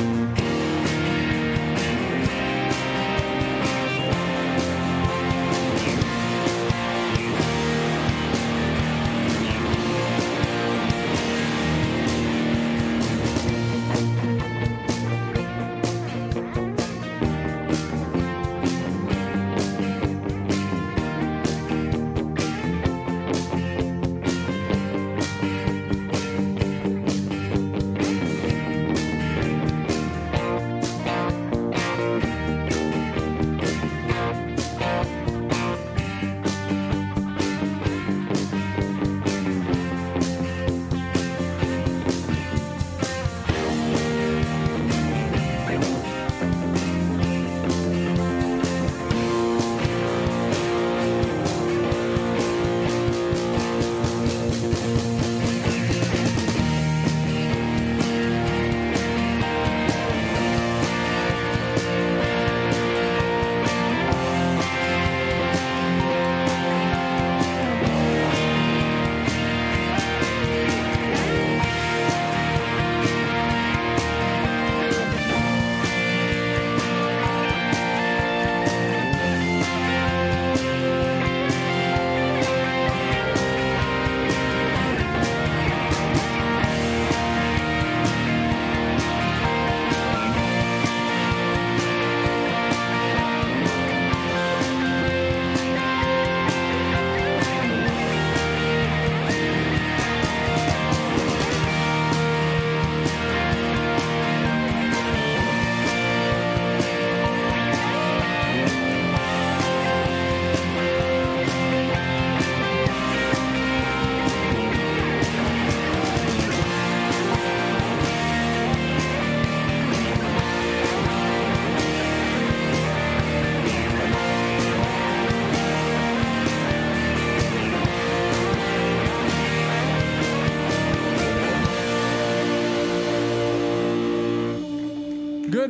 Good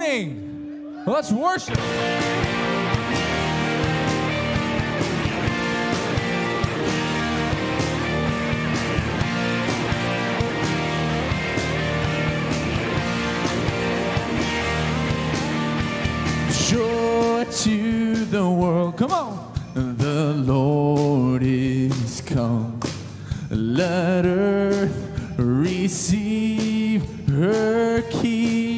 morning. Let's worship. Joy to the world. Come on. The Lord is come. Let earth receive her King.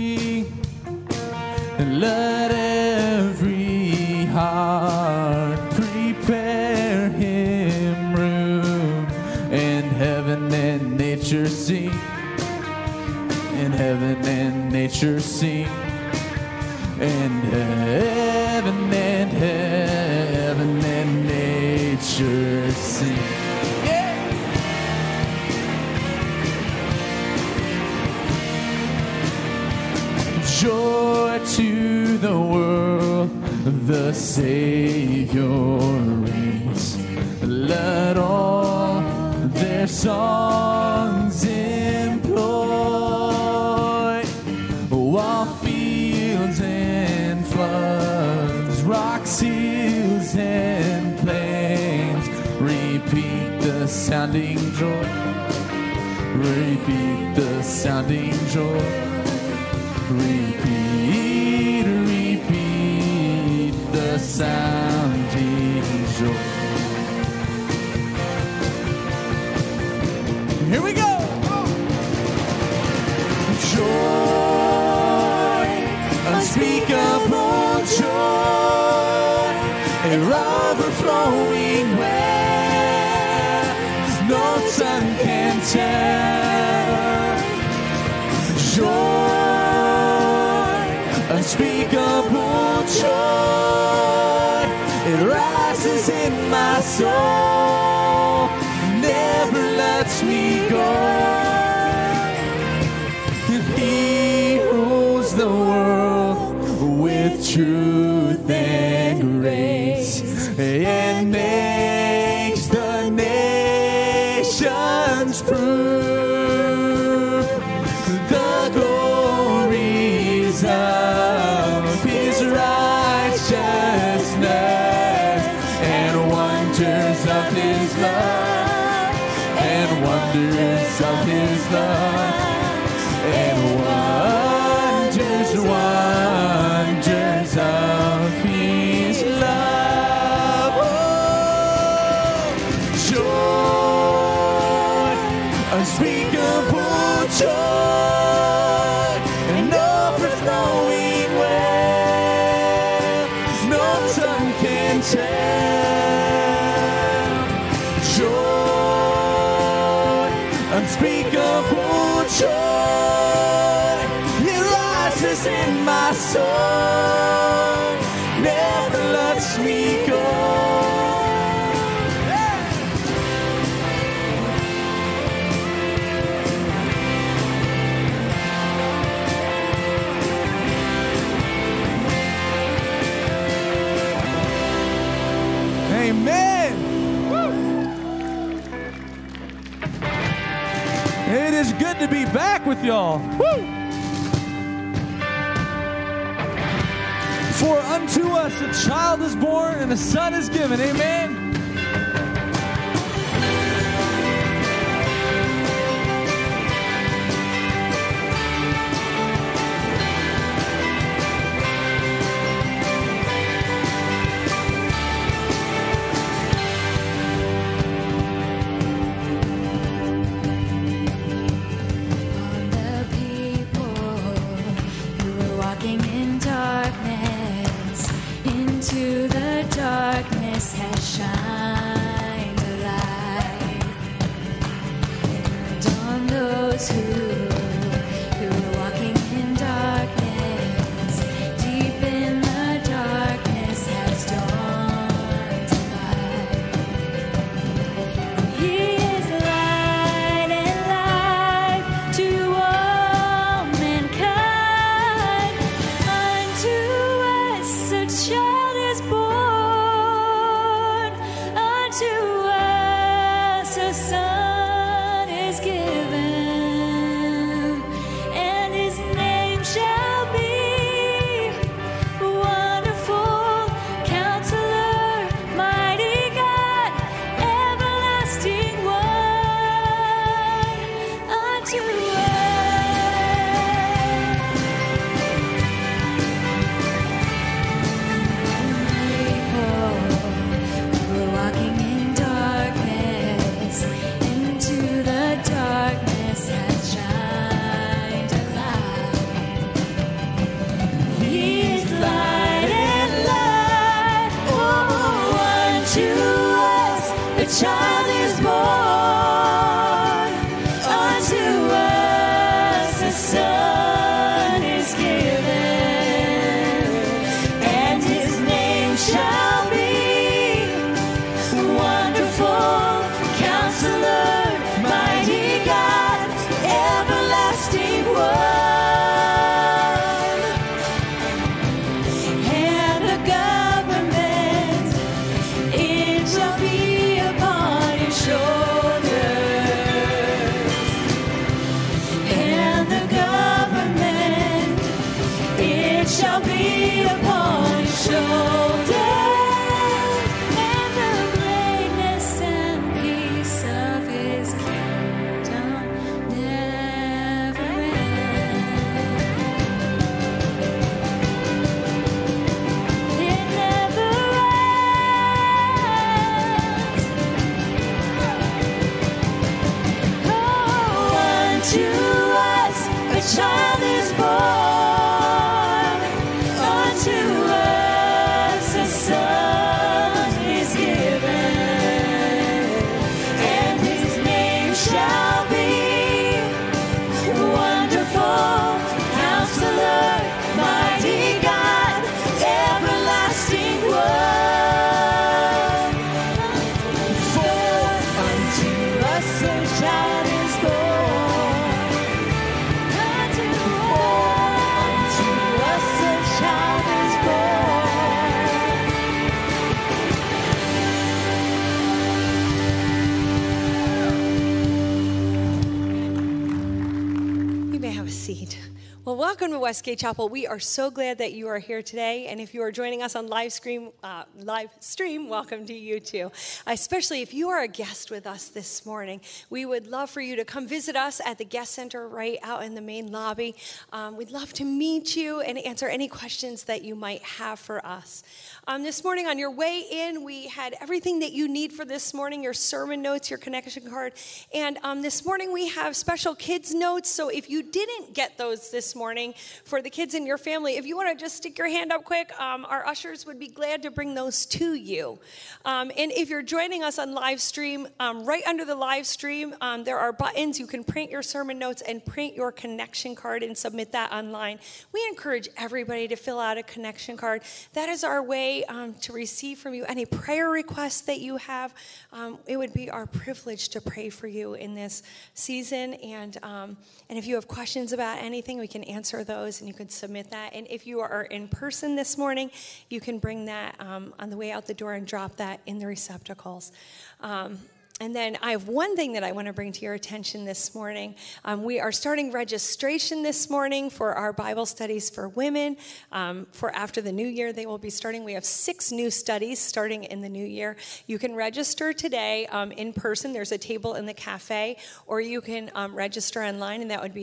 Let every heart prepare him room. And heaven and nature sing. And heaven and nature sing. And heaven and nature sing. Yeah. Joy to the world, the Savior reigns. Let all their songs employ, while fields and floods, rocks, hills, and plains repeat the sounding joy. Repeat the sounding joy. Repeat, repeat the sounding joy. Here we go. Joy, unspeakable joy, an overflowing well, no tongue can tell. Joy, unspeakable joy, it rises in my soul, never lets me go. And he rules the world with truth and grace, and makes the nations prove the glories of his righteousness, and wonders of his love, and wonders of his love, and wonders tell. Joy, unspeakable joy, it rises in my soul, never lets me go. Amen. Woo. It is good to be back with y'all. Woo. For unto us a child is born and a son is given. Amen. Darkness has shined a light, and on those who are walking in darkness, deep in the darkness has dawned a light. He is light and life to all mankind. Unto us a child is born. To us a son is given, and his name shall be Wonderful Counselor, Mighty God, Everlasting One. Unto we're walking in darkness, into the darkness has shined a light. He is light and light. Oh, unto us a child is born. Unto us a son is given, and his name shall be Wonderful Counselor, Mighty God, Everlasting One. And the government, it shall be upon his shoulders. And the government, it shall be upon his shoulders. To us a child is born. Unto us a son is given, and his name shall be Wonderful Counselor, Mighty God, Everlasting One. For unto us a child is born. Well, welcome to Westgate Chapel. We are so glad that you are here today, and if you are joining us on live stream, welcome to you too. Especially if you are a guest with us this morning, we would love for you to come visit us at the guest center right out in the main lobby. We'd love to meet you and answer any questions that you might have for us. This morning on your way in, we had everything that you need for this morning, your sermon notes, your connection card, and this morning we have special kids notes, so if you didn't get those this morning for the kids in your family. If you want to just stick your hand up quick, our ushers would be glad to bring those to you. And if you're joining us on live stream, right under the live stream, there are buttons. You can print your sermon notes and print your connection card and submit that online. We encourage everybody to fill out a connection card. That is our way to receive from you any prayer requests that you have. It would be our privilege to pray for you in this season. And if you have questions about anything, we can answer those and you can submit that. And if you are in person this morning, you can bring that on the way out the door and drop that in the receptacles. And then I have one thing that I want to bring to your attention this morning. We are starting registration this morning for our Bible studies for women. For after the new year, they will be starting. We have 6 new studies starting in the new year. You can register today in person. There's a table in the cafe, or you can register online, and that would be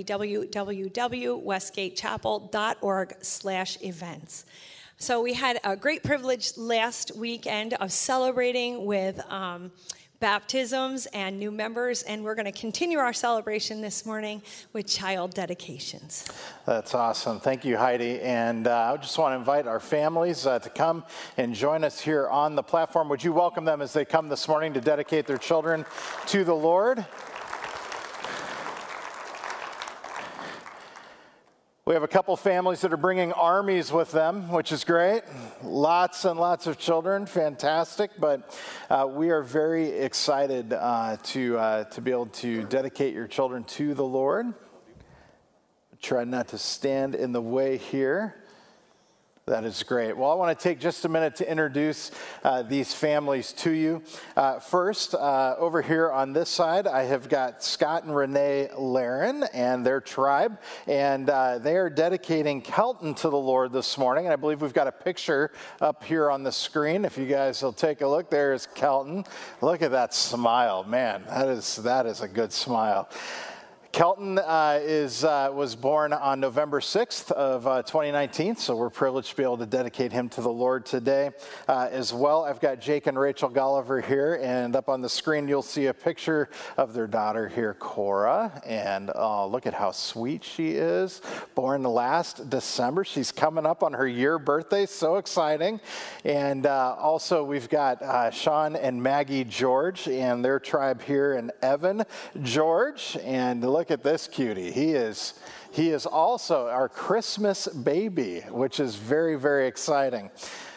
www.westgatechapel.org/events. So we had a great privilege last weekend of celebrating with baptisms and new members, and we're going to continue our celebration this morning with child dedications. That's awesome. Thank you, Heidi. And I just want to invite our families to come and join us here on the platform. Would you welcome them as they come this morning to dedicate their children to the Lord? We have a couple families that are bringing armies with them, which is great. Lots and lots of children, fantastic. But we are very excited to be able to dedicate your children to the Lord. Try not to stand in the way here. That is great. Well, I want to take just a minute to introduce these families to you. First, over here on this side, I have got Scott and Renee Laren and their tribe, and they are dedicating Kelton to the Lord this morning. And I believe we've got a picture up here on the screen. If you guys will take a look, there's Kelton. Look at that smile, man. That is a good smile. Kelton was born on November 6th of 2019, so we're privileged to be able to dedicate him to the Lord today. As well, I've got Jake and Rachel Gulliver here, and up on the screen you'll see a picture of their daughter here, Cora, and look at how sweet she is. Born last December. She's coming up on her year birthday, so exciting. And also we've got Sean and Maggie George and their tribe here, and Evan George, and look at this cutie. He is also our Christmas baby, which is very, very exciting.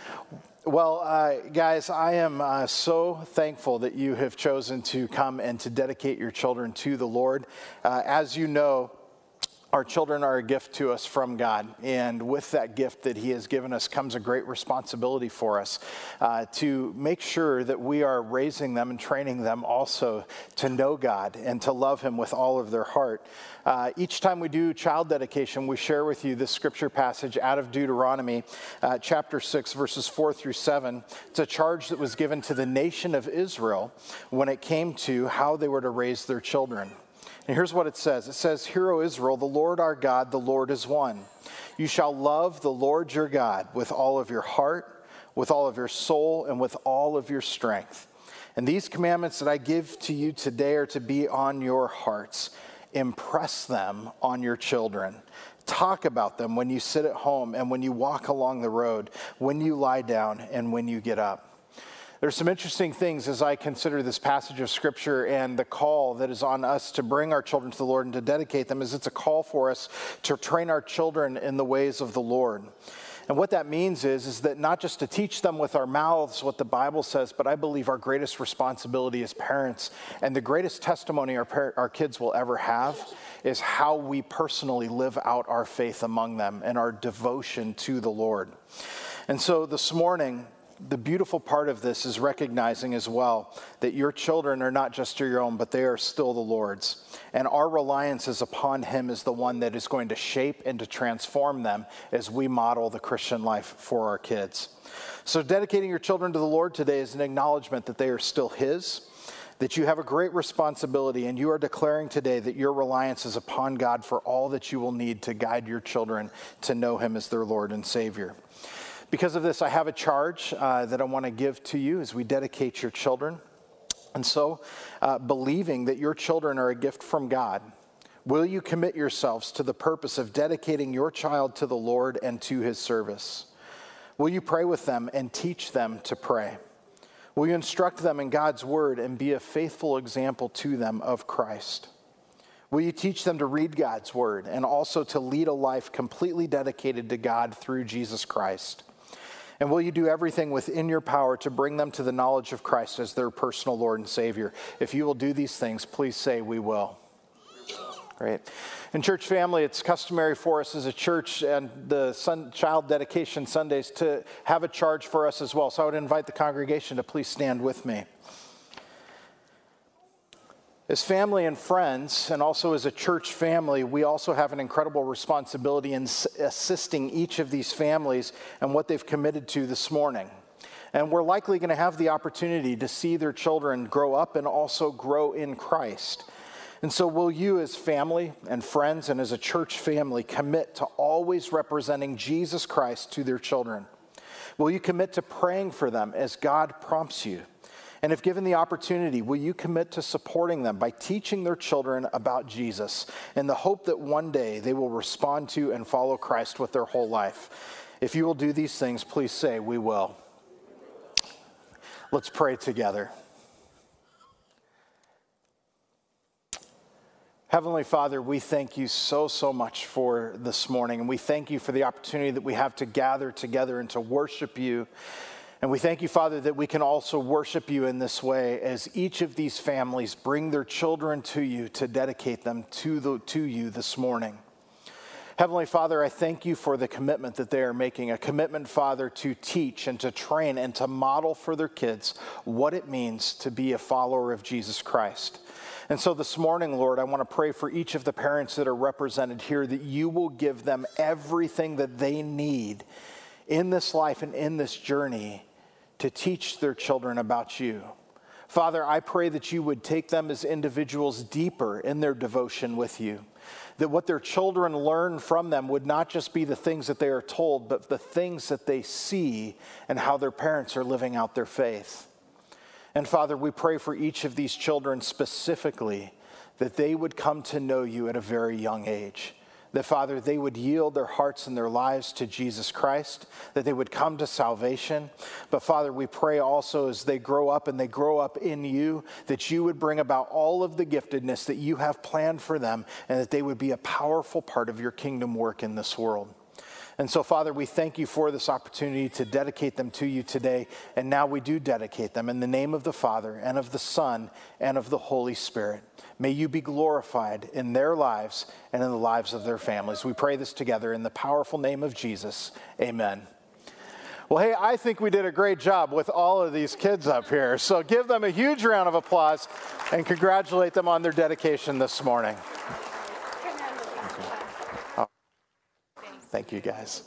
Well, guys, I am so thankful that you have chosen to come and to dedicate your children to the Lord. As you know, our children are a gift to us from God, and with that gift that He has given us comes a great responsibility for us to make sure that we are raising them and training them also to know God and to love Him with all of their heart. Each time we do child dedication, we share with you this scripture passage out of Deuteronomy, chapter 6, verses 4 through 7. It's a charge that was given to the nation of Israel when it came to how they were to raise their children. And here's what it says. It says, "Hear, O Israel, the Lord our God, the Lord is one. You shall love the Lord your God with all of your heart, with all of your soul, and with all of your strength. And these commandments that I give to you today are to be on your hearts. Impress them on your children. Talk about them when you sit at home and when you walk along the road, when you lie down and when you get up." There's some interesting things as I consider this passage of Scripture and the call that is on us to bring our children to the Lord and to dedicate them, is it's a call for us to train our children in the ways of the Lord. And what that means is that not just to teach them with our mouths what the Bible says, but I believe our greatest responsibility as parents and the greatest testimony our kids will ever have is how we personally live out our faith among them and our devotion to the Lord. And so this morning, the beautiful part of this is recognizing as well that your children are not just your own, but they are still the Lord's. And our reliance is upon Him as the one that is going to shape and to transform them as we model the Christian life for our kids. So dedicating your children to the Lord today is an acknowledgement that they are still His, that you have a great responsibility, and you are declaring today that your reliance is upon God for all that you will need to guide your children to know Him as their Lord and Savior. Because of this, I have a charge that I want to give to you as we dedicate your children. And so, believing that your children are a gift from God, Will you commit yourselves to the purpose of dedicating your child to the Lord and to his service? Will you pray with them and teach them to pray? Will you instruct them in God's word and be a faithful example to them of Christ? Will you teach them to read God's word and also to lead a life completely dedicated to God through Jesus Christ? And will you do everything within your power to bring them to the knowledge of Christ as their personal Lord and Savior? If you will do these things, please say, we will. Great. In church family, it's customary for us as a church and the child dedication Sundays to have a charge for us as well. So I would invite the congregation to please stand with me. As family and friends, and also as a church family, we also have an incredible responsibility in assisting each of these families and what they've committed to this morning. And we're likely going to have the opportunity to see their children grow up and also grow in Christ. And so will you as family and friends and as a church family commit to always representing Jesus Christ to their children? Will you commit to praying for them as God prompts you? And if given the opportunity, will you commit to supporting them by teaching their children about Jesus in the hope that one day they will respond to and follow Christ with their whole life? If you will do these things, please say, we will. Let's pray together. Heavenly Father, we thank you so much for this morning, and we thank you for the opportunity that we have to gather together and to worship you. And we thank you, Father, that we can also worship you in this way as each of these families bring their children to you to dedicate them to you this morning. Heavenly Father, I thank you for the commitment that they are making, a commitment, Father, to teach and to train and to model for their kids what it means to be a follower of Jesus Christ. And so this morning, Lord, I want to pray for each of the parents that are represented here that you will give them everything that they need in this life and in this journey to teach their children about you. Father, I pray that you would take them as individuals deeper in their devotion with you, that what their children learn from them would not just be the things that they are told, but the things that they see and how their parents are living out their faith. And Father, we pray for each of these children specifically that they would come to know you at a very young age. That, Father, they would yield their hearts and their lives to Jesus Christ, that they would come to salvation. But, Father, we pray also as they grow up and they grow up in you, that you would bring about all of the giftedness that you have planned for them, and that they would be a powerful part of your kingdom work in this world. And so, Father, we thank you for this opportunity to dedicate them to you today. And now we do dedicate them in the name of the Father and of the Son and of the Holy Spirit. May you be glorified in their lives and in the lives of their families. We pray this together in the powerful name of Jesus. Amen. Well, hey, I think we did a great job with all of these kids up here. So give them a huge round of applause and congratulate them on their dedication this morning. Thank you, guys.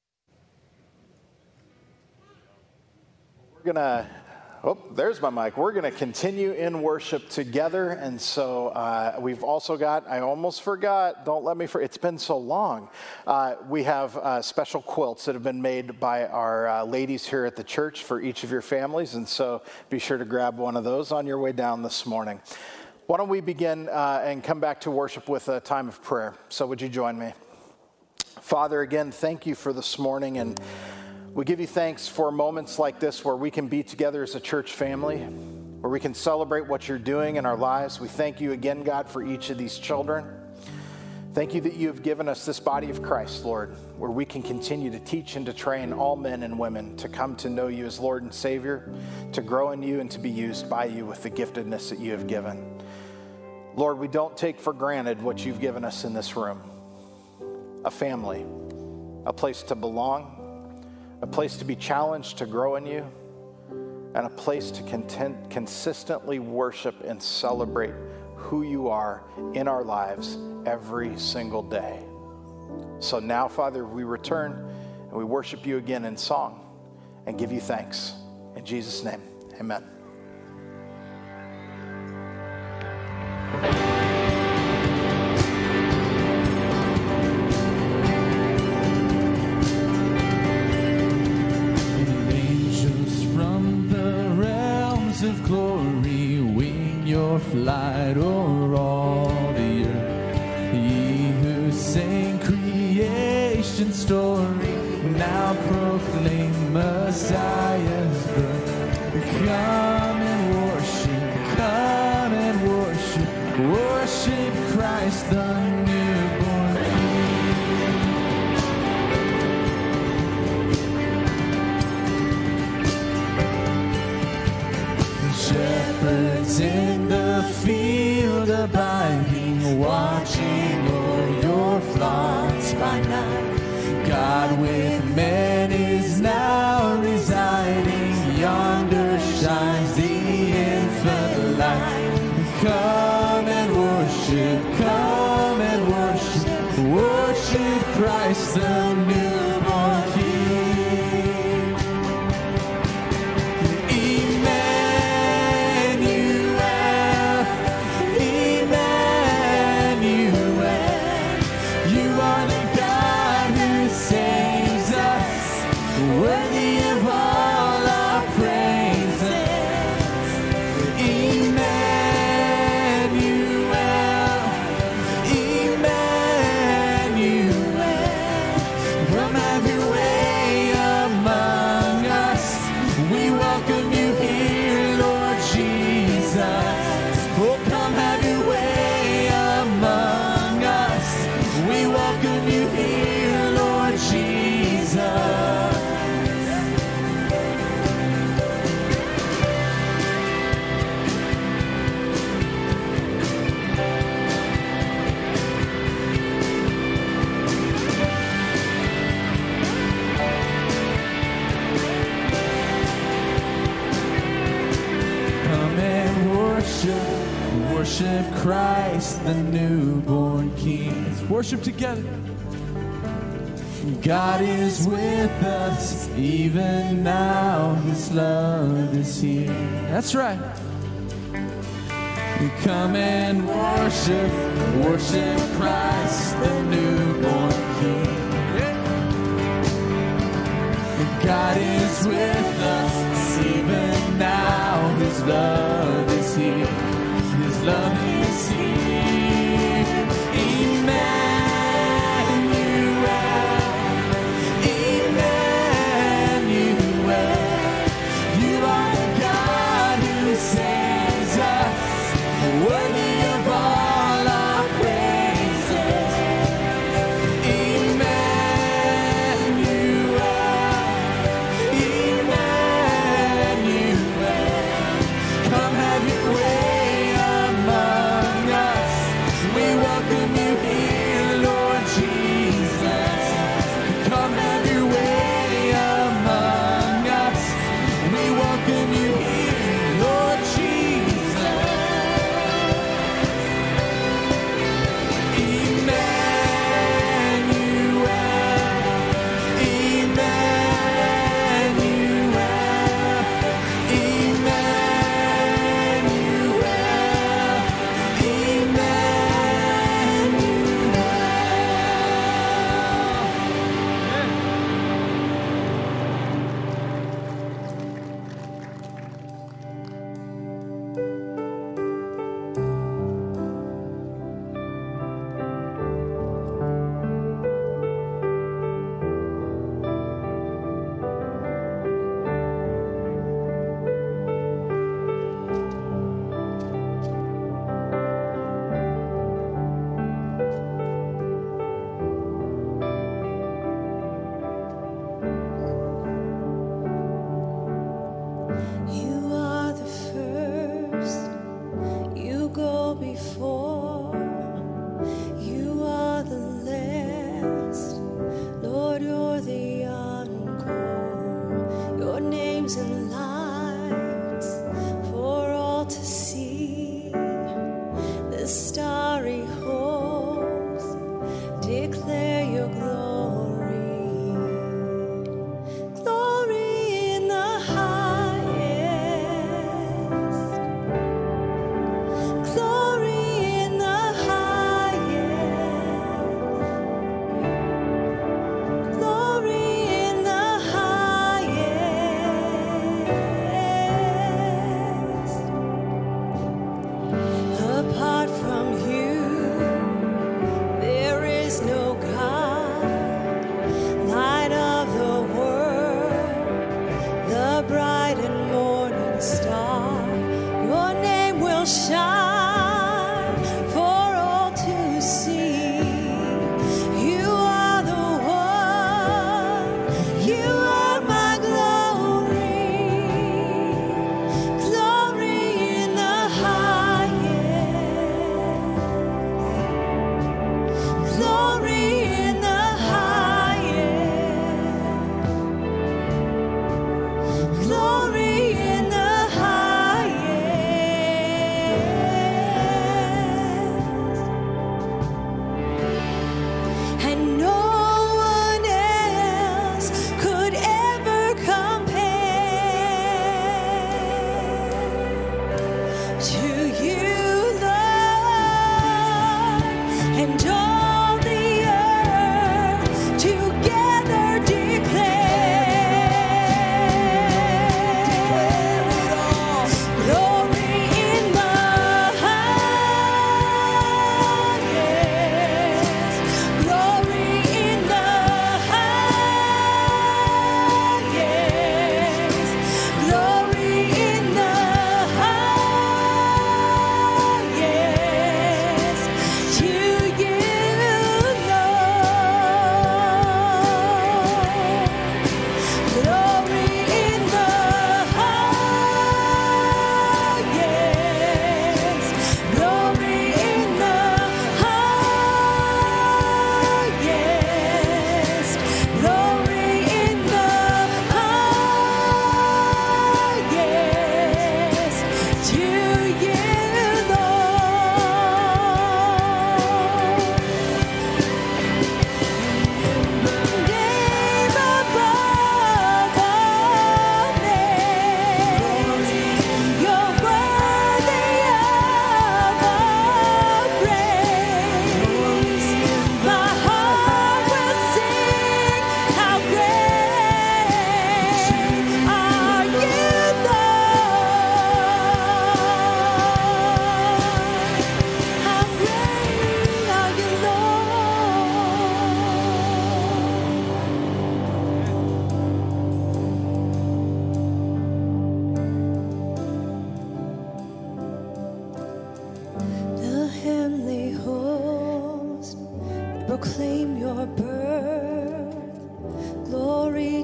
There's my mic. We're going to continue in worship together. And so we've also got, I almost forgot, don't let me forget, it's been so long. We have special quilts that have been made by our ladies here at the church for each of your families. And so be sure to grab one of those on your way down this morning. Why don't we begin and come back to worship with a time of prayer? So would you join me? Father, again, thank you for this morning, and we give you thanks for moments like this where we can be together as a church family, where we can celebrate what you're doing in our lives. We thank you again, God, for each of these children. Thank you that you have given us this body of Christ, Lord, where we can continue to teach and to train all men and women to come to know you as Lord and Savior, to grow in you and to be used by you with the giftedness that you have given. Lord, we don't take for granted what you've given us in this room. A family, a place to belong, a place to be challenged to grow in you, and a place to consistently worship and celebrate who you are in our lives every single day. So now, Father, we return and we worship you again in song and give you thanks. In Jesus' name, amen. Of glory, wing your flight o'er all the earth. story. Now proclaim Messiah's birth. Come and worship, come and worship, worship Christ the newborn King. Shepherds in the field abiding, watching o'er your flocks by night. God with men is now residing, yonder shines the infant light. Come and worship, worship Christ the newborn King. Emmanuel, Emmanuel, you are the God who saves us, worthy of all our praises. Emmanuel, Emmanuel, come have your way among us. We welcome you here, Lord Jesus. Oh, come have your way among us. We welcome you here, Lord Jesus. Come and worship Christ the newborn King. Let's worship together. God is with us, even now His love is here. That's right. We come and worship Christ the newborn King. God is with us, even now His love is here. His love is here. Emmanuel, Emmanuel, you are the God who saves us, worthy of all our praises.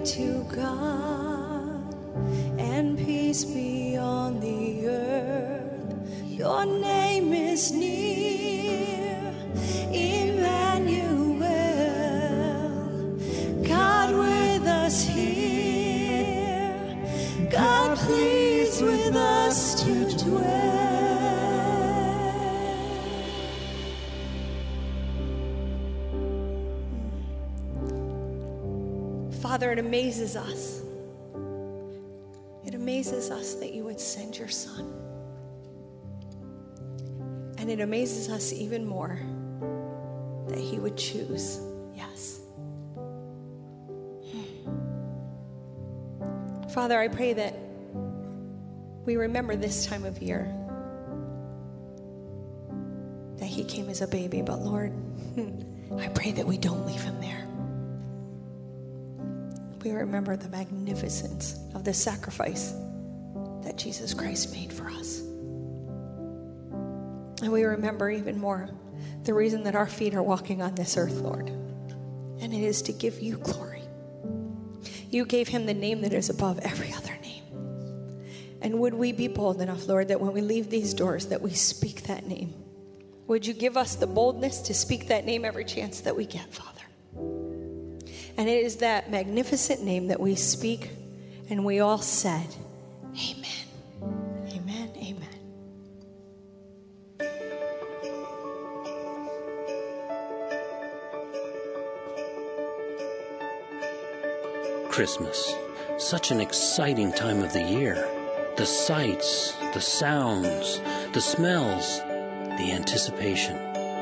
to God, and peace be on the earth. Your name is near, Emmanuel, God with us here, God pleased with us to dwell. Father, it amazes us. It amazes us that you would send your Son. And it amazes us even more that he would choose yes. Father, I pray that we remember this time of year that he came as a baby, but Lord, I pray that we don't leave him there. We remember the magnificence of the sacrifice that Jesus Christ made for us. And we remember even more the reason that our feet are walking on this earth, Lord. And it is to give you glory. You gave him the name that is above every other name. And would we be bold enough, Lord, that when we leave these doors, that we speak that name? Would you give us the boldness to speak that name every chance that we get, Father? And it is that magnificent name that we speak, and we all said, amen, amen, amen. Christmas, such an exciting time of the year. The sights, the sounds, the smells, the anticipation.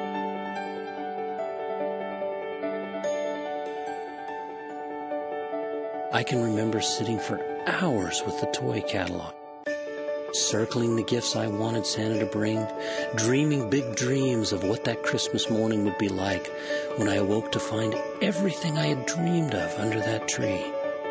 I can remember sitting for hours with the toy catalog, circling the gifts I wanted Santa to bring, dreaming big dreams of what that Christmas morning would be like when I awoke to find everything I had dreamed of under that tree.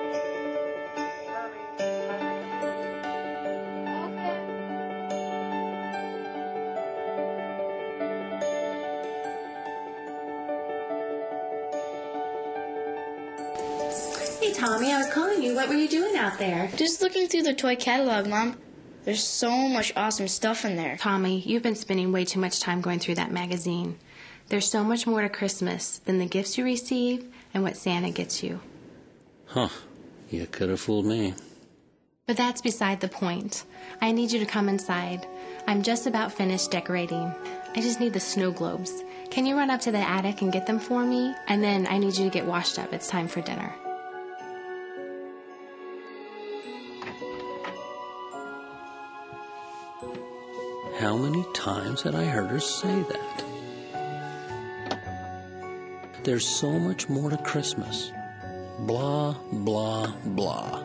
Hey, Tommy, I was calling you. What were you doing out there? Just looking through the toy catalog, Mom. There's so much awesome stuff in there. Tommy, you've been spending way too much time going through that magazine. There's so much more to Christmas than the gifts you receive and what Santa gets you. Huh. You could have fooled me. But that's beside the point. I need you to come inside. I'm just about finished decorating. I just need the snow globes. Can you run up to the attic and get them for me? And then I need you to get washed up. It's time for dinner. How many times had I heard her say that? There's so much more to Christmas. Blah, blah, blah.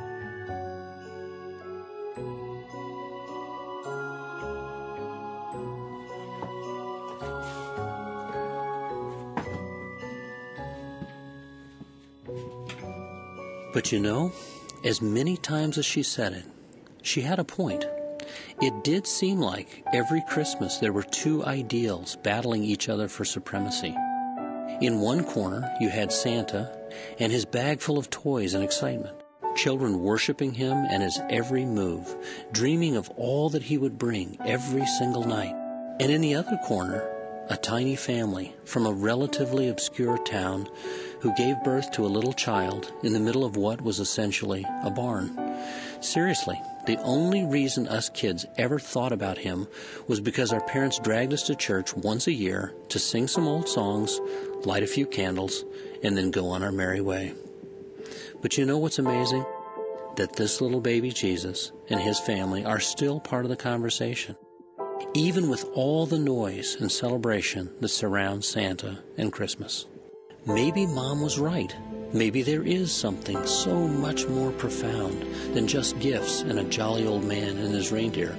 But you know, as many times as she said it, she had a point. It did seem like every Christmas there were two ideals battling each other for supremacy. In one corner, you had Santa and his bag full of toys and excitement, children worshiping him and his every move, dreaming of all that he would bring every single night. And in the other corner, a tiny family from a relatively obscure town who gave birth to a little child in the middle of what was essentially a barn. Seriously, the only reason us kids ever thought about him was because our parents dragged us to church once a year to sing some old songs, light a few candles, and then go on our merry way. But you know what's amazing? That this little baby Jesus and his family are still part of the conversation, even with all the noise and celebration that surrounds Santa and Christmas. Maybe Mom was right. Maybe there is something so much more profound than just gifts and a jolly old man and his reindeer.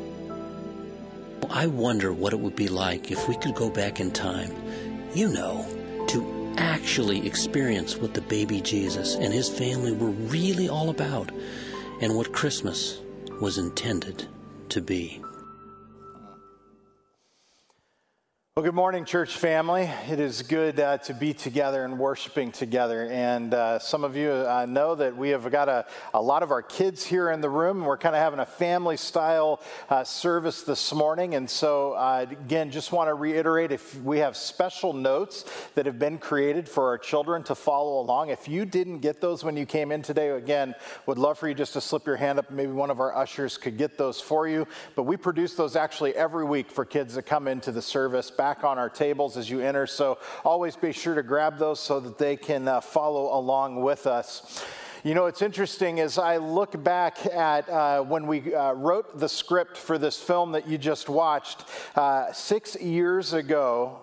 I wonder what it would be like if we could go back in time, to actually experience what the baby Jesus and his family were really all about and what Christmas was intended to be. Well, good morning, church family. It is good to be together and worshiping together. And some of you know that we have got a lot of our kids here in the room. We're kind of having a family-style service this morning. And so, again, just want to reiterate, if we have special notes that have been created for our children to follow along. If you didn't get those when you came in today, again, would love for you just to slip your hand up. Maybe one of our ushers could get those for you. But we produce those actually every week for kids that come into the service back on our tables as you enter, so always be sure to grab those so that they can follow along with us. You know, it's interesting as I look back at when we wrote the script for this film that you just watched 6 years ago.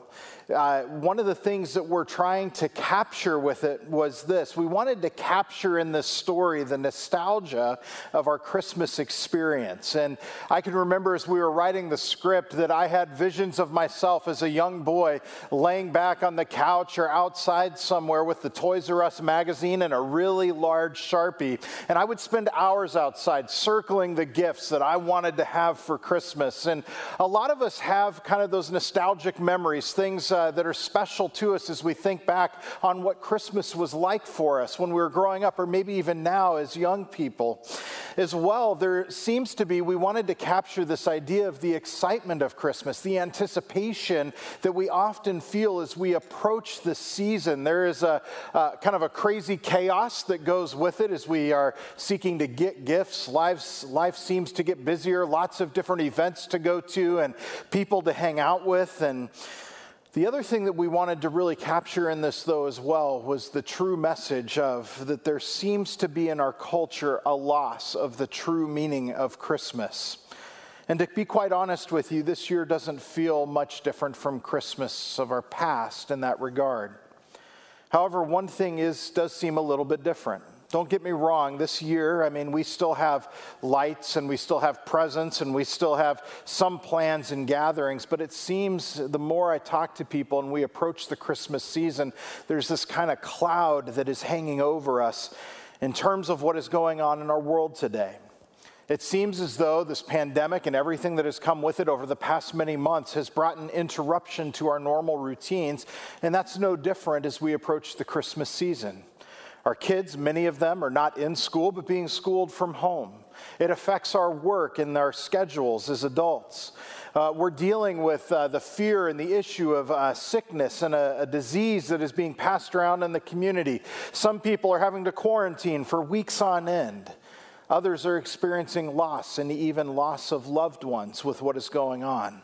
One of the things that we're trying to capture with it was this. We wanted to capture in this story the nostalgia of our Christmas experience. And I can remember as we were writing the script that I had visions of myself as a young boy laying back on the couch or outside somewhere with the Toys R Us magazine and a really large Sharpie. And I would spend hours outside circling the gifts that I wanted to have for Christmas. And a lot of us have kind of those nostalgic memories, things that are special to us as we think back on what Christmas was like for us when we were growing up, or maybe even now as young people. As well, there seems to be, we wanted to capture this idea of the excitement of Christmas, the anticipation that we often feel as we approach the season. There is a kind of a crazy chaos that goes with it as we are seeking to get gifts. Life seems to get busier, lots of different events to go to and people to hang out with. And the other thing that we wanted to really capture in this, though, as well, was the true message of that there seems to be in our culture a loss of the true meaning of Christmas. And to be quite honest with you, this year doesn't feel much different from Christmas of our past in that regard. However, one thing does seem a little bit different. Don't get me wrong, this year, I mean, we still have lights and we still have presents and we still have some plans and gatherings, but it seems the more I talk to people and we approach the Christmas season, there's this kind of cloud that is hanging over us in terms of what is going on in our world today. It seems as though this pandemic and everything that has come with it over the past many months has brought an interruption to our normal routines, and that's no different as we approach the Christmas season. Our kids, many of them, are not in school, but being schooled from home. It affects our work and our schedules as adults. We're dealing with the fear and the issue of sickness and a disease that is being passed around in the community. Some people are having to quarantine for weeks on end. Others are experiencing loss and even loss of loved ones with what is going on.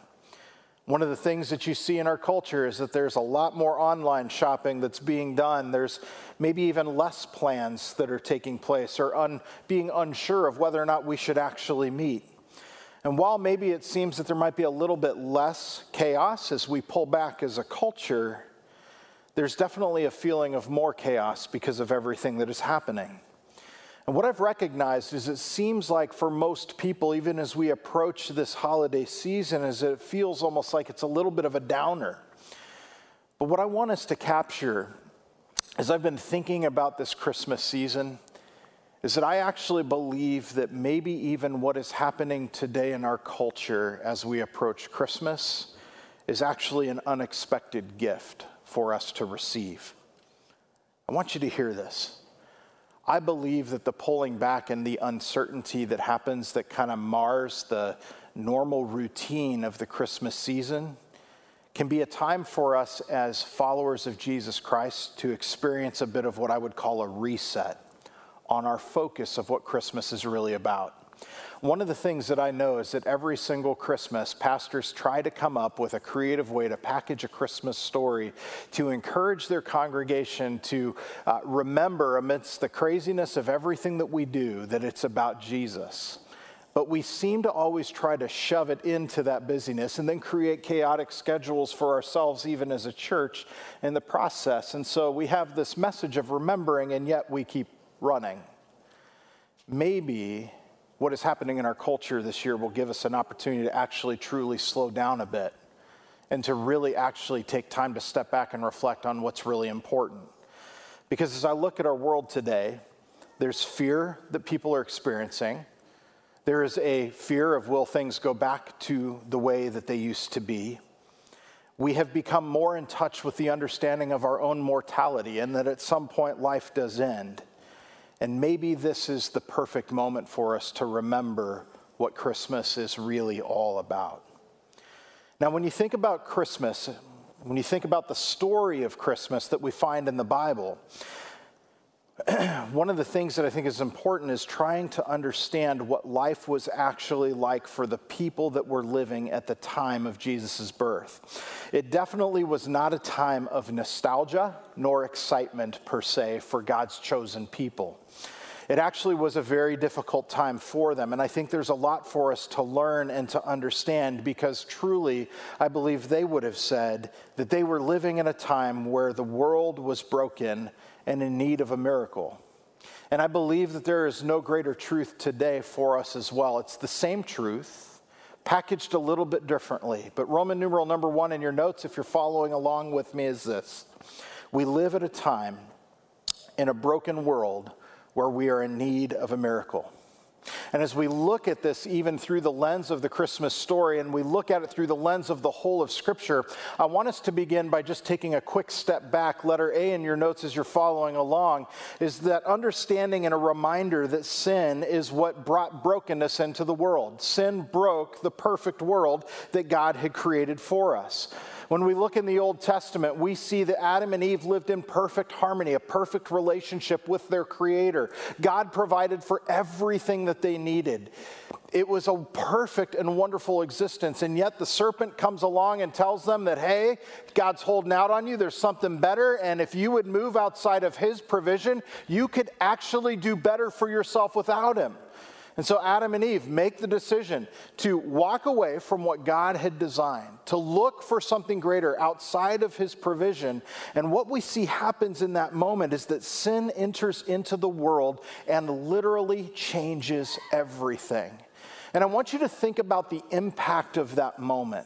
One of the things that you see in our culture is that there's a lot more online shopping that's being done. There's maybe even less plans that are taking place or being unsure of whether or not we should actually meet. And while maybe it seems that there might be a little bit less chaos as we pull back as a culture, there's definitely a feeling of more chaos because of everything that is happening. And what I've recognized is it seems like for most people, even as we approach this holiday season, is it feels almost like it's a little bit of a downer. But what I want us to capture, as I've been thinking about this Christmas season, is that I actually believe that maybe even what is happening today in our culture as we approach Christmas is actually an unexpected gift for us to receive. I want you to hear this. I believe that the pulling back and the uncertainty that happens that kind of mars the normal routine of the Christmas season can be a time for us as followers of Jesus Christ to experience a bit of what I would call a reset on our focus of what Christmas is really about. One of the things that I know is that every single Christmas, pastors try to come up with a creative way to package a Christmas story to encourage their congregation to remember amidst the craziness of everything that we do that it's about Jesus. But we seem to always try to shove it into that busyness and then create chaotic schedules for ourselves, even as a church, in the process. And so we have this message of remembering, and yet we keep running. Maybe what is happening in our culture this year will give us an opportunity to actually truly slow down a bit and to really actually take time to step back and reflect on what's really important. Because as I look at our world today, there's fear that people are experiencing. There is a fear of will things go back to the way that they used to be. We have become more in touch with the understanding of our own mortality and that at some point life does end. And maybe this is the perfect moment for us to remember what Christmas is really all about. Now, when you think about Christmas, when you think about the story of Christmas that we find in the Bible, one of the things that I think is important is trying to understand what life was actually like for the people that were living at the time of Jesus' birth. It definitely was not a time of nostalgia nor excitement per se for God's chosen people. It actually was a very difficult time for them, and I think there's a lot for us to learn and to understand because truly, I believe they would have said that they were living in a time where the world was broken and in need of a miracle. And I believe that there is no greater truth today for us as well. It's the same truth, packaged a little bit differently. But Roman numeral number 1 in your notes, if you're following along with me, is this. We live at a time in a broken world where we are in need of a miracle. And as we look at this even through the lens of the Christmas story and we look at it through the lens of the whole of Scripture, I want us to begin by just taking a quick step back. Letter A in your notes as you're following along is that understanding and a reminder that sin is what brought brokenness into the world. Sin broke the perfect world that God had created for us. When we look in the Old Testament, we see that Adam and Eve lived in perfect harmony, a perfect relationship with their Creator. God provided for everything that they needed. It was a perfect and wonderful existence, and yet the serpent comes along and tells them that, hey, God's holding out on you, there's something better, and if you would move outside of His provision, you could actually do better for yourself without Him. And so Adam and Eve make the decision to walk away from what God had designed, to look for something greater outside of His provision. And what we see happens in that moment is that sin enters into the world and literally changes everything. And I want you to think about the impact of that moment.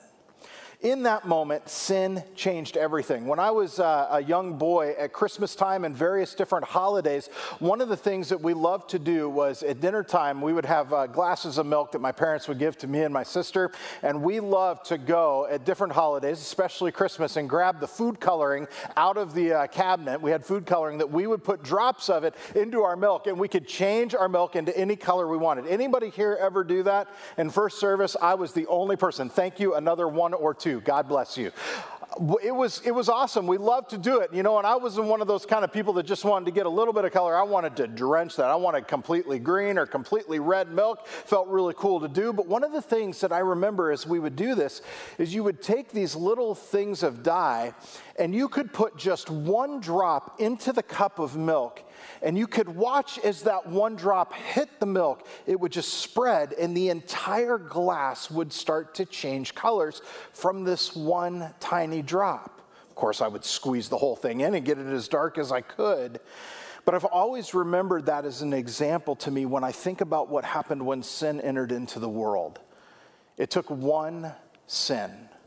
In that moment, sin changed everything. When I was a young boy at Christmas time and various different holidays, one of the things that we loved to do was at dinner time, we would have glasses of milk that my parents would give to me and my sister, and we loved to go at different holidays, especially Christmas, and grab the food coloring out of the cabinet. We had food coloring that we would put drops of it into our milk, and we could change our milk into any color we wanted. Anybody here ever do that? In first service, I was the only person. Thank you, another one or two. God bless you. It was awesome. We loved to do it, and I wasn't one of those kind of people that just wanted to get a little bit of color. I wanted to drench that. I wanted completely green or completely red milk. Felt really cool to do. But one of the things that I remember as we would do this is you would take these little things of dye and you could put just one drop into the cup of milk, and you could watch as that one drop hit the milk. It would just spread, and the entire glass would start to change colors from this one tiny drop. Of course, I would squeeze the whole thing in and get it as dark as I could. But I've always remembered that as an example to me when I think about what happened when sin entered into the world. It took one sin,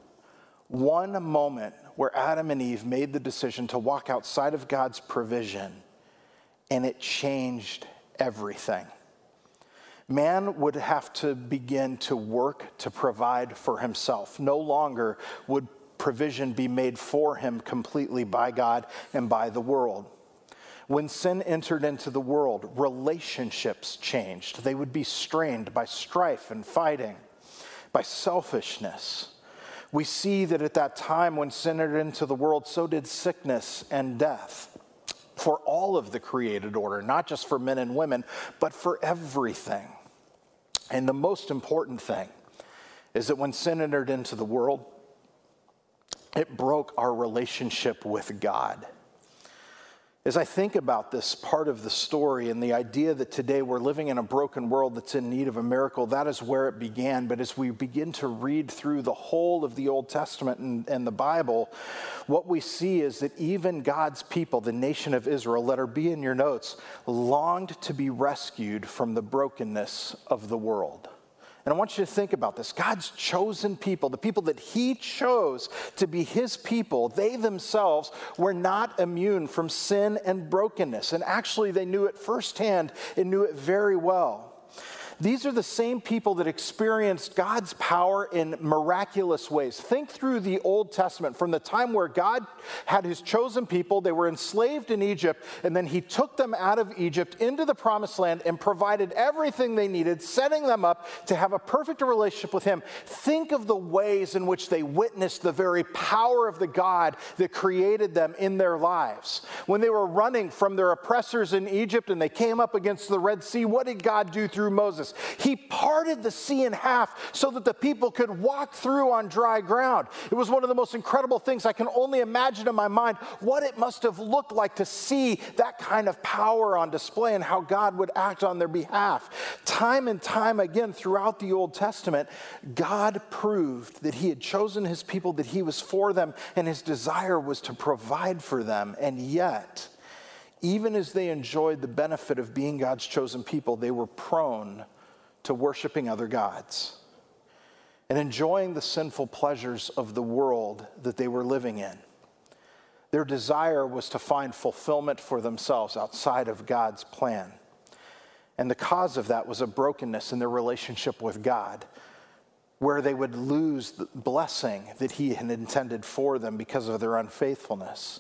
one moment where Adam and Eve made the decision to walk outside of God's provision, and it changed everything. Man would have to begin to work to provide for himself. No longer would provision be made for him completely by God and by the world. When sin entered into the world, relationships changed. They would be strained by strife and fighting, by selfishness. We see that at that time when sin entered into the world, so did sickness and death. For all of the created order, not just for men and women, but for everything. And the most important thing is that when sin entered into the world, it broke our relationship with God. As I think about this part of the story and the idea that today we're living in a broken world that's in need of a miracle, that is where it began. But as we begin to read through the whole of the Old Testament and the Bible, what we see is that even God's people, the nation of Israel, letter B in your notes, longed to be rescued from the brokenness of the world. And I want you to think about this. God's chosen people, the people that He chose to be His people, they themselves were not immune from sin and brokenness. And actually, they knew it firsthand and knew it very well. These are the same people that experienced God's power in miraculous ways. Think through the Old Testament, from the time where God had his chosen people, they were enslaved in Egypt, and then he took them out of Egypt into the promised land and provided everything they needed, setting them up to have a perfect relationship with him. Think of the ways in which they witnessed the very power of the God that created them in their lives. When they were running from their oppressors in Egypt and they came up against the Red Sea, what did God do through Moses? He parted the sea in half so that the people could walk through on dry ground. It was one of the most incredible things. I can only imagine in my mind what it must have looked like to see that kind of power on display and how God would act on their behalf. Time and time again throughout the Old Testament, God proved that he had chosen his people, that he was for them, and his desire was to provide for them. And yet, even as they enjoyed the benefit of being God's chosen people, they were prone to worshiping other gods and enjoying the sinful pleasures of the world that they were living in. Their desire was to find fulfillment for themselves outside of God's plan. And the cause of that was a brokenness in their relationship with God, where they would lose the blessing that he had intended for them because of their unfaithfulness.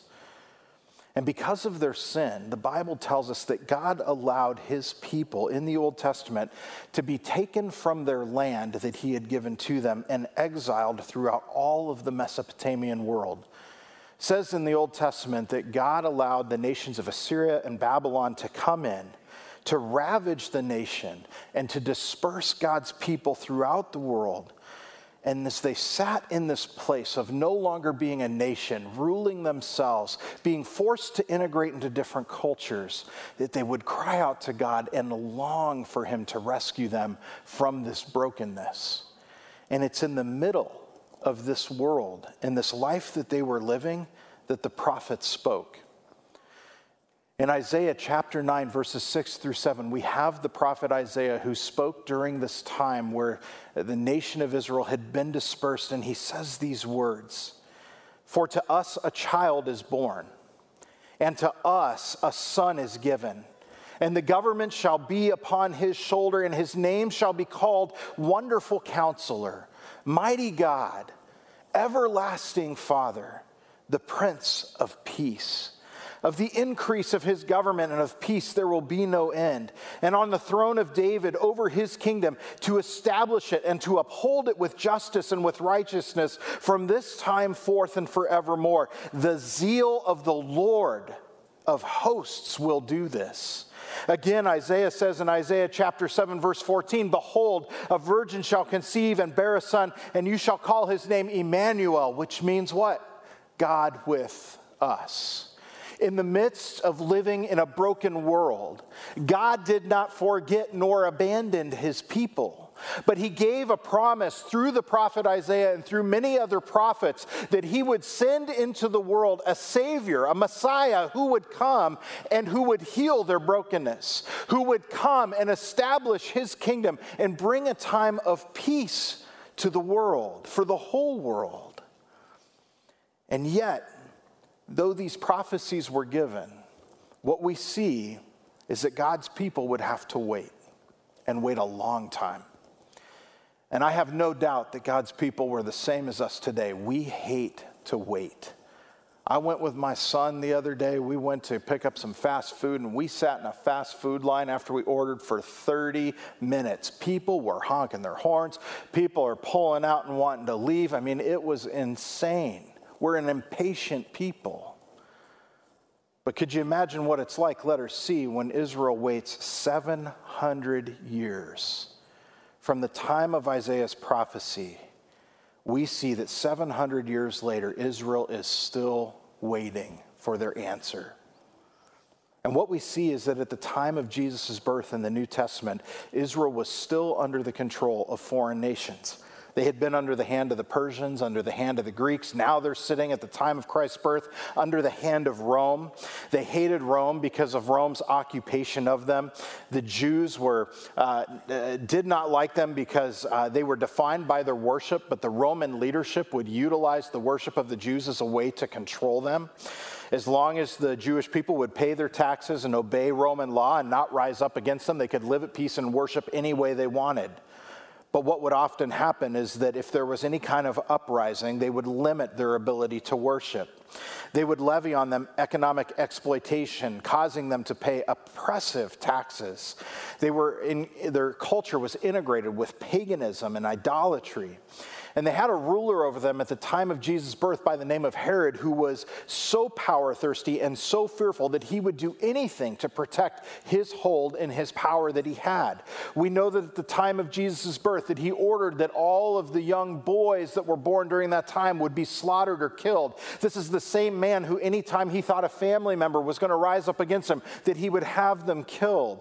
And because of their sin, the Bible tells us that God allowed his people in the Old Testament to be taken from their land that he had given to them and exiled throughout all of the Mesopotamian world. It says in the Old Testament that God allowed the nations of Assyria and Babylon to come in, to ravage the nation, and to disperse God's people throughout the world. And as they sat in this place of no longer being a nation, ruling themselves, being forced to integrate into different cultures, that they would cry out to God and long for him to rescue them from this brokenness. And it's in the middle of this world and this life that they were living that the prophets spoke. In Isaiah chapter 9, verses 6 through 7, we have the prophet Isaiah who spoke during this time where the nation of Israel had been dispersed, and he says these words, "For to us a child is born, and to us a son is given, and the government shall be upon his shoulder, and his name shall be called Wonderful Counselor, Mighty God, Everlasting Father, the Prince of Peace. Of the increase of his government and of peace there will be no end. And on the throne of David over his kingdom, to establish it and to uphold it with justice and with righteousness from this time forth and forevermore. The zeal of the Lord of hosts will do this." Again, Isaiah says in Isaiah chapter 7, verse 14, "Behold, a virgin shall conceive and bear a son, and you shall call his name Emmanuel," which means what? God with us. In the midst of living in a broken world, God did not forget nor abandon his people. But he gave a promise through the prophet Isaiah and through many other prophets that he would send into the world a Savior, a Messiah who would come and who would heal their brokenness, who would come and establish his kingdom and bring a time of peace to the world, for the whole world. And yet, though these prophecies were given, what we see is that God's people would have to wait, and wait a long time. And I have no doubt that God's people were the same as us today. We hate to wait. I went with my son the other day. We went to pick up some fast food, and we sat in a fast food line after we ordered for 30 minutes. People were honking their horns. People are pulling out and wanting to leave. I mean, it was insane. We're an impatient people. But could you imagine what it's like, letter C, when Israel waits 700 years? From the time of Isaiah's prophecy, we see that 700 years later, Israel is still waiting for their answer. And what we see is that at the time of Jesus' birth in the New Testament, Israel was still under the control of foreign nations. They had been under the hand of the Persians, under the hand of the Greeks. Now they're sitting at the time of Christ's birth under the hand of Rome. They hated Rome because of Rome's occupation of them. The Jews did not like them because they were defined by their worship, but the Roman leadership would utilize the worship of the Jews as a way to control them. As long as the Jewish people would pay their taxes and obey Roman law and not rise up against them, they could live at peace and worship any way they wanted. But what would often happen is that if there was any kind of uprising, they would limit their ability to worship. They would levy on them economic exploitation, causing them to pay oppressive taxes. Their culture was integrated with paganism and idolatry. And they had a ruler over them at the time of Jesus' birth by the name of Herod, who was so power thirsty and so fearful that he would do anything to protect his hold and his power that he had. We know that at the time of Jesus' birth that he ordered that all of the young boys that were born during that time would be slaughtered or killed. This is the same man who anytime he thought a family member was going to rise up against him, that he would have them killed.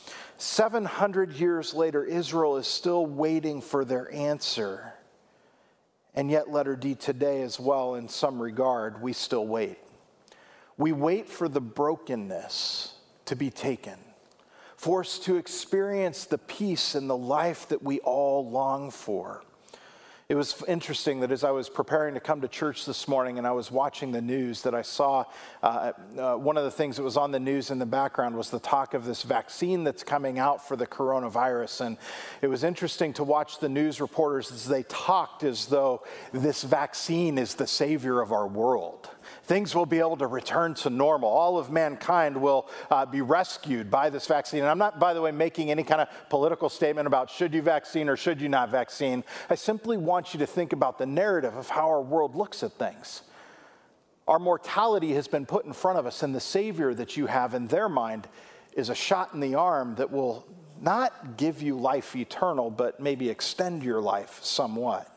700 years later, Israel is still waiting for their answer. And yet, letter D, today as well, in some regard, we still wait. We wait for the brokenness to be taken, for us to experience the peace and the life that we all long for. It was interesting that as I was preparing to come to church this morning and I was watching the news, that I saw one of the things that was on the news in the background was the talk of this vaccine that's coming out for the coronavirus. And it was interesting to watch the news reporters as they talked as though this vaccine is the savior of our world. Things will be able to return to normal. All of mankind will be rescued by this vaccine. And I'm not, by the way, making any kind of political statement about should you vaccine or should you not vaccine. I simply want you to think about the narrative of how our world looks at things. Our mortality has been put in front of us, and the Savior that you have in their mind is a shot in the arm that will not give you life eternal, but maybe extend your life somewhat.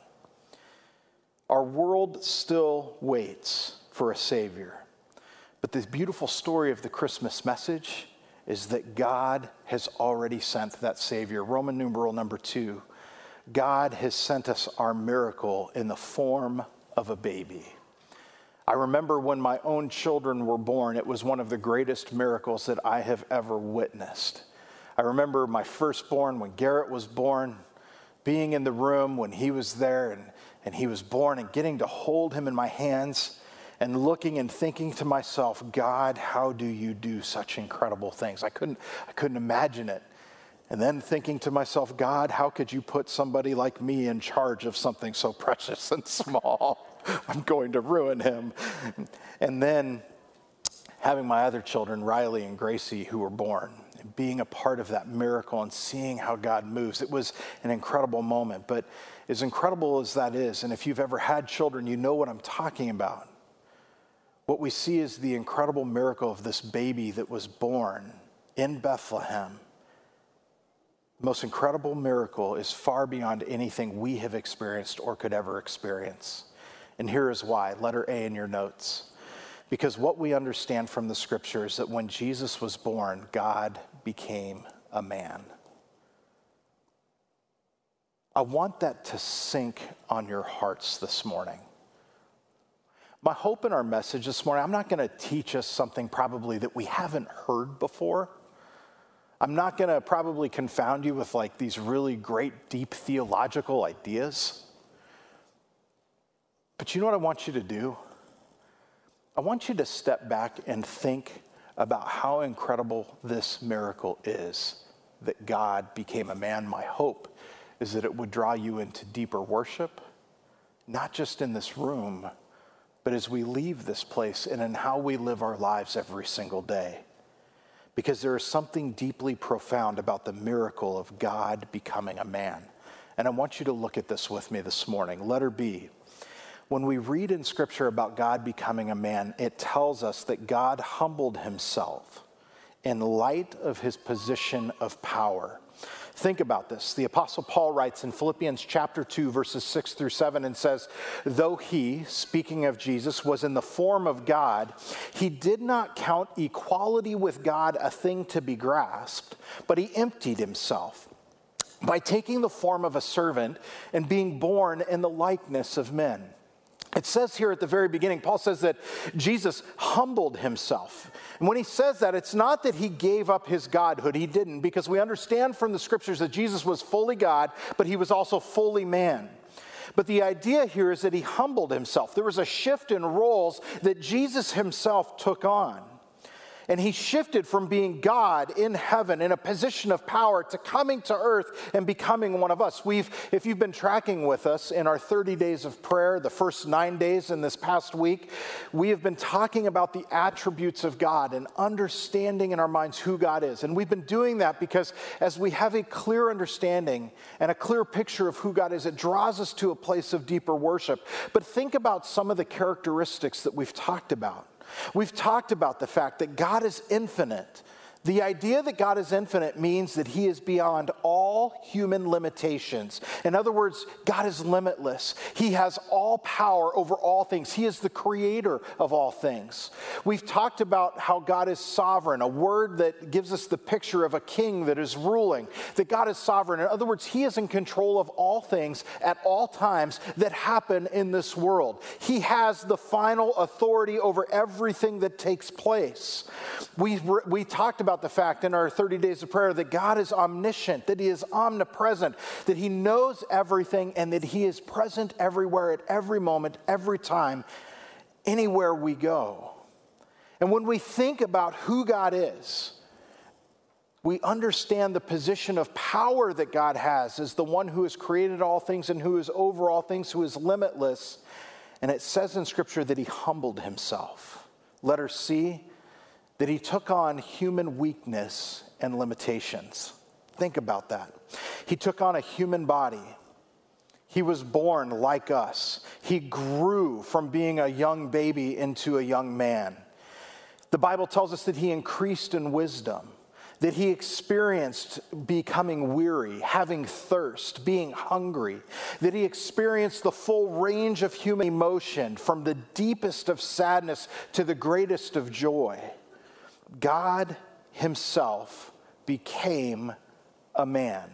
Our world still waits for a Savior. But the beautiful story of the Christmas message is that God has already sent that Savior. Roman numeral number 2. God has sent us our miracle in the form of a baby. I remember when my own children were born, it was one of the greatest miracles that I have ever witnessed. I remember my firstborn, when Garrett was born, being in the room when he was there and he was born, and getting to hold him in my hands and looking and thinking to myself, God, how do you do such incredible things? I couldn't imagine it. And then thinking to myself, God, how could you put somebody like me in charge of something so precious and small? I'm going to ruin him. And then having my other children, Riley and Gracie, who were born, being a part of that miracle and seeing how God moves. It was an incredible moment. But as incredible as that is, and if you've ever had children, you know what I'm talking about. What we see is the incredible miracle of this baby that was born in Bethlehem. The most incredible miracle is far beyond anything we have experienced or could ever experience. And here is why. Letter A in your notes. Because what we understand from the scripture is that when Jesus was born, God became a man. I want that to sink on your hearts this morning. My hope in our message this morning, I'm not going to teach us something probably that we haven't heard before. I'm not going to probably confound you with like these really great, deep theological ideas. But you know what I want you to do? I want you to step back and think about how incredible this miracle is that God became a man. My hope is that it would draw you into deeper worship, not just in this room, but as we leave this place and in how we live our lives every single day. Because there is something deeply profound about the miracle of God becoming a man. And I want you to look at this with me this morning. Letter B. When we read in Scripture about God becoming a man, it tells us that God humbled himself in light of his position of power. Think about this. The Apostle Paul writes in Philippians chapter 2, verses 6 through 7, and says, though he, speaking of Jesus, was in the form of God, he did not count equality with God a thing to be grasped, but he emptied himself by taking the form of a servant and being born in the likeness of men. It says here at the very beginning, Paul says that Jesus humbled himself. And when he says that, it's not that he gave up his godhood. He didn't, because we understand from the scriptures that Jesus was fully God, but he was also fully man. But the idea here is that he humbled himself. There was a shift in roles that Jesus himself took on. And he shifted from being God in heaven in a position of power to coming to earth and becoming one of us. If you've been tracking with us in our 30 days of prayer, the first 9 days in this past week, we have been talking about the attributes of God and understanding in our minds who God is. And we've been doing that because as we have a clear understanding and a clear picture of who God is, it draws us to a place of deeper worship. But think about some of the characteristics that we've talked about. We've talked about the fact that God is infinite. The idea that God is infinite means that he is beyond all human limitations. In other words, God is limitless. He has all power over all things. He is the creator of all things. We've talked about how God is sovereign, a word that gives us the picture of a king that is ruling, that God is sovereign. In other words, he is in control of all things at all times that happen in this world. He has the final authority over everything that takes place. We talked about the fact in our 30 days of prayer that God is omniscient, that he is omnipresent, that he knows everything, and that he is present everywhere at every moment, every time, anywhere we go. And when we think about who God is, we understand the position of power that God has as the one who has created all things and who is over all things, who is limitless. And it says in Scripture that he humbled himself. Letter C, that he took on human weakness and limitations. Think about that. He took on a human body. He was born like us. He grew from being a young baby into a young man. The Bible tells us that he increased in wisdom, that he experienced becoming weary, having thirst, being hungry, that he experienced the full range of human emotion, from the deepest of sadness to the greatest of joy. God himself became a man.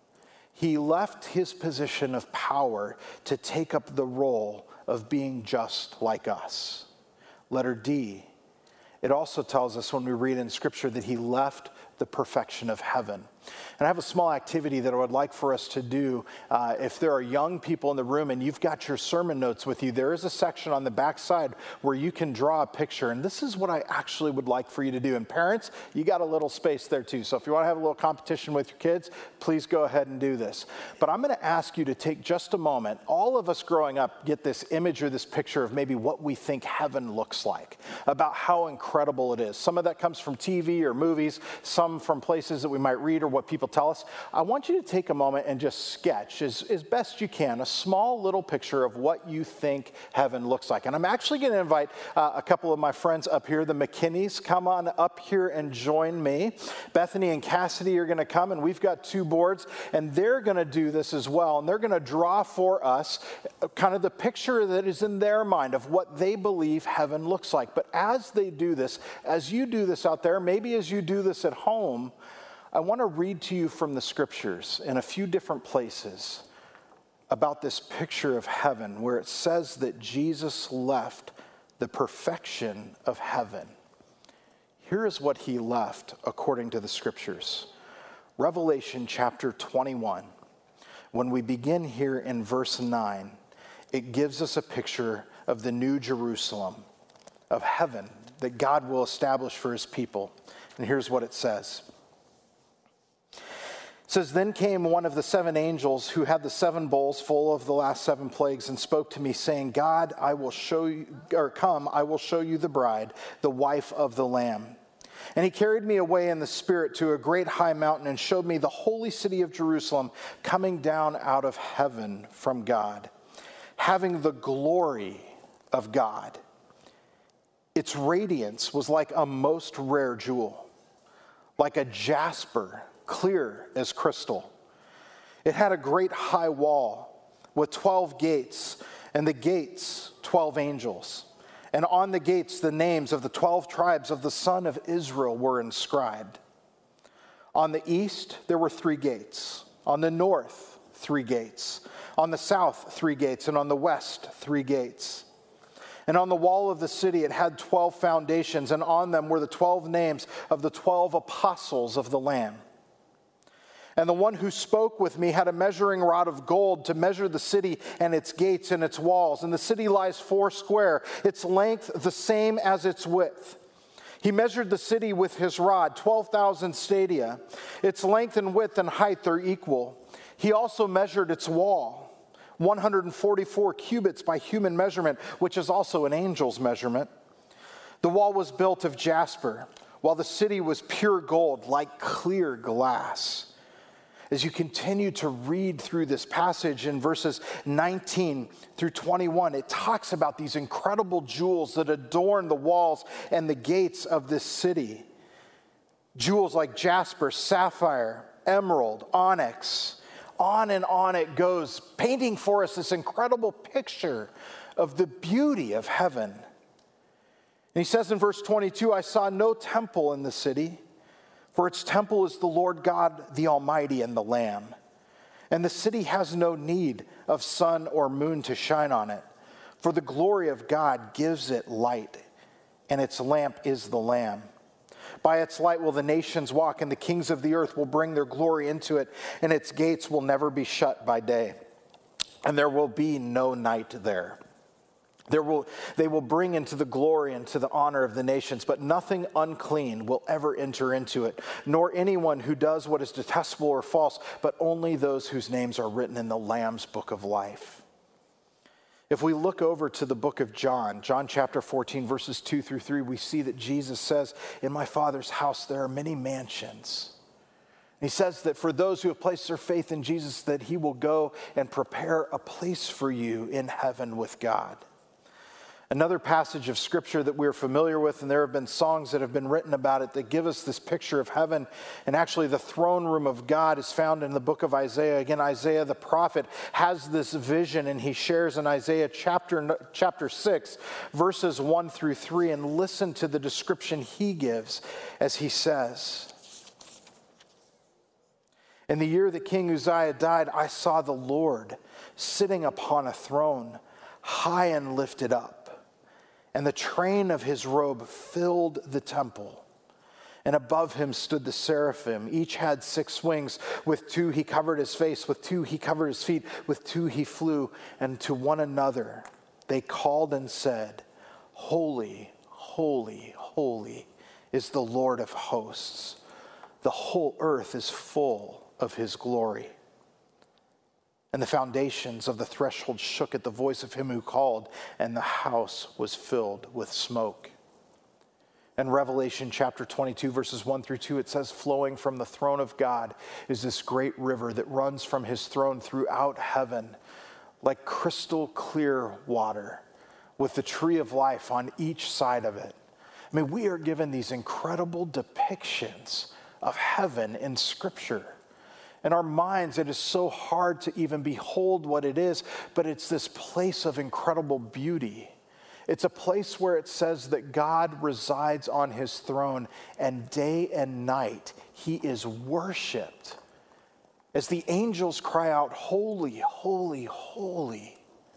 He left his position of power to take up the role of being just like us. Letter D, it also tells us when we read in Scripture that he left the perfection of heaven. And I have a small activity that I would like for us to do. If there are young people in the room and you've got your sermon notes with you, there is a section on the back side where you can draw a picture. And this is what I actually would like for you to do. And parents, you got a little space there too. So if you want to have a little competition with your kids, please go ahead and do this. But I'm going to ask you to take just a moment. All of us growing up get this image or this picture of maybe what we think heaven looks like, about how incredible it is. Some of that comes from TV or movies, some from places that we might read or what people tell us. I want you to take a moment and just sketch as best you can a small little picture of what you think heaven looks like. And I'm actually going to invite a couple of my friends up here, the McKinneys. Come on up here and join me. Bethany and Cassidy are going to come, and we've got 2 boards, and they're going to do this as well. And they're going to draw for us kind of the picture that is in their mind of what they believe heaven looks like. But as they do this, as you do this out there, maybe as you do this at home, I want to read to you from the Scriptures in a few different places about this picture of heaven where it says that Jesus left the perfection of heaven. Here is what he left according to the Scriptures. Revelation chapter 21. When we begin here in verse 9, it gives us a picture of the new Jerusalem, of heaven that God will establish for his people. And here's what it says. It says, "Then came one of the 7 angels who had the 7 bowls full of the last 7 plagues and spoke to me, saying, God, I will show you the bride, the wife of the Lamb. And he carried me away in the Spirit to a great high mountain and showed me the holy city of Jerusalem coming down out of heaven from God, having the glory of God. Its radiance was like a most rare jewel, like a jasper, clear as crystal. It had a great high wall with 12 gates, and the gates 12 angels. And on the gates the names of the 12 tribes of the son of Israel were inscribed. On the east there were 3 gates. On the north 3 gates. On the south 3 gates. And on the west 3 gates. And on the wall of the city it had 12 foundations, and on them were the 12 names of the 12 apostles of the Lamb. And the one who spoke with me had a measuring rod of gold to measure the city and its gates and its walls. And the city lies 4 square, its length the same as its width. He measured the city with his rod, 12,000 stadia. Its length and width and height are equal. He also measured its wall, 144 cubits by human measurement, which is also an angel's measurement. The wall was built of jasper, while the city was pure gold, like clear glass. As you continue to read through this passage in verses 19 through 21, it talks about these incredible jewels that adorn the walls and the gates of this city. Jewels like jasper, sapphire, emerald, onyx. On and on it goes, painting for us this incredible picture of the beauty of heaven. And he says in verse 22, I saw no temple in the city, for its temple is the Lord God, the Almighty, and the Lamb. And the city has no need of sun or moon to shine on it, for the glory of God gives it light, and its lamp is the Lamb. By its light will the nations walk, and the kings of the earth will bring their glory into it, and its gates will never be shut by day, and there will be no night there. They will bring into the glory and to the honor of the nations, but nothing unclean will ever enter into it, nor anyone who does what is detestable or false, but only those whose names are written in the Lamb's book of life. If we look over to the book of John chapter 14, verses 2 through 3, we see that Jesus says, in my Father's house there are many mansions. He says that for those who have placed their faith in Jesus, that he will go and prepare a place for you in heaven with God. Another passage of scripture that we're familiar with, and there have been songs that have been written about it that give us this picture of heaven, and actually the throne room of God is found in the book of Isaiah. Again, Isaiah the prophet has this vision, and he shares in Isaiah chapter 6, verses 1 through 3, and listen to the description he gives as he says, in the year that King Uzziah died, I saw the Lord sitting upon a throne, high and lifted up. And the train of his robe filled the temple. And above him stood the seraphim. Each had 6 wings. With 2 he covered his face. With 2 he covered his feet. With 2 he flew. And to one another they called and said, Holy, holy, holy is the Lord of hosts. The whole earth is full of his glory. And the foundations of the threshold shook at the voice of him who called, and the house was filled with smoke. In Revelation chapter 22, verses 1 through 2, it says, flowing from the throne of God is this great river that runs from his throne throughout heaven like crystal clear water with the tree of life on each side of it. I mean, we are given these incredible depictions of heaven in Scripture. In our minds, it is so hard to even behold what it is, but it's this place of incredible beauty. It's a place where it says that God resides on his throne, and day and night he is worshiped. As the angels cry out, holy, holy, holy.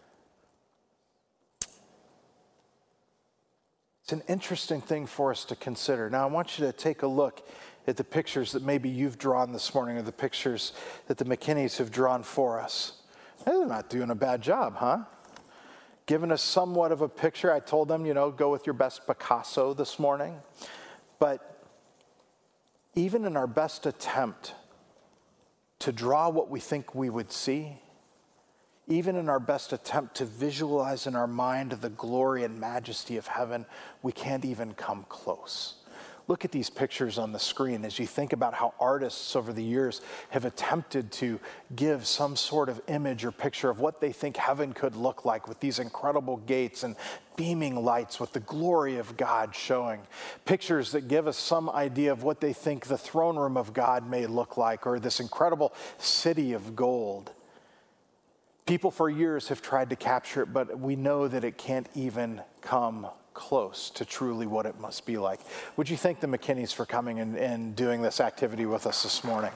It's an interesting thing for us to consider. Now, I want you to take a look at the pictures that maybe you've drawn this morning, or the pictures that the McKinneys have drawn for us. They're not doing a bad job, huh? Giving us somewhat of a picture. I told them, go with your best Picasso this morning. But even in our best attempt to draw what we think we would see, even in our best attempt to visualize in our mind the glory and majesty of heaven, we can't even come close. Look at these pictures on the screen as you think about how artists over the years have attempted to give some sort of image or picture of what they think heaven could look like, with these incredible gates and beaming lights with the glory of God showing. Pictures that give us some idea of what they think the throne room of God may look like, or this incredible city of gold. People for years have tried to capture it, but we know that it can't even come close to truly what it must be like. Would you thank the McKinneys for coming and doing this activity with us this morning?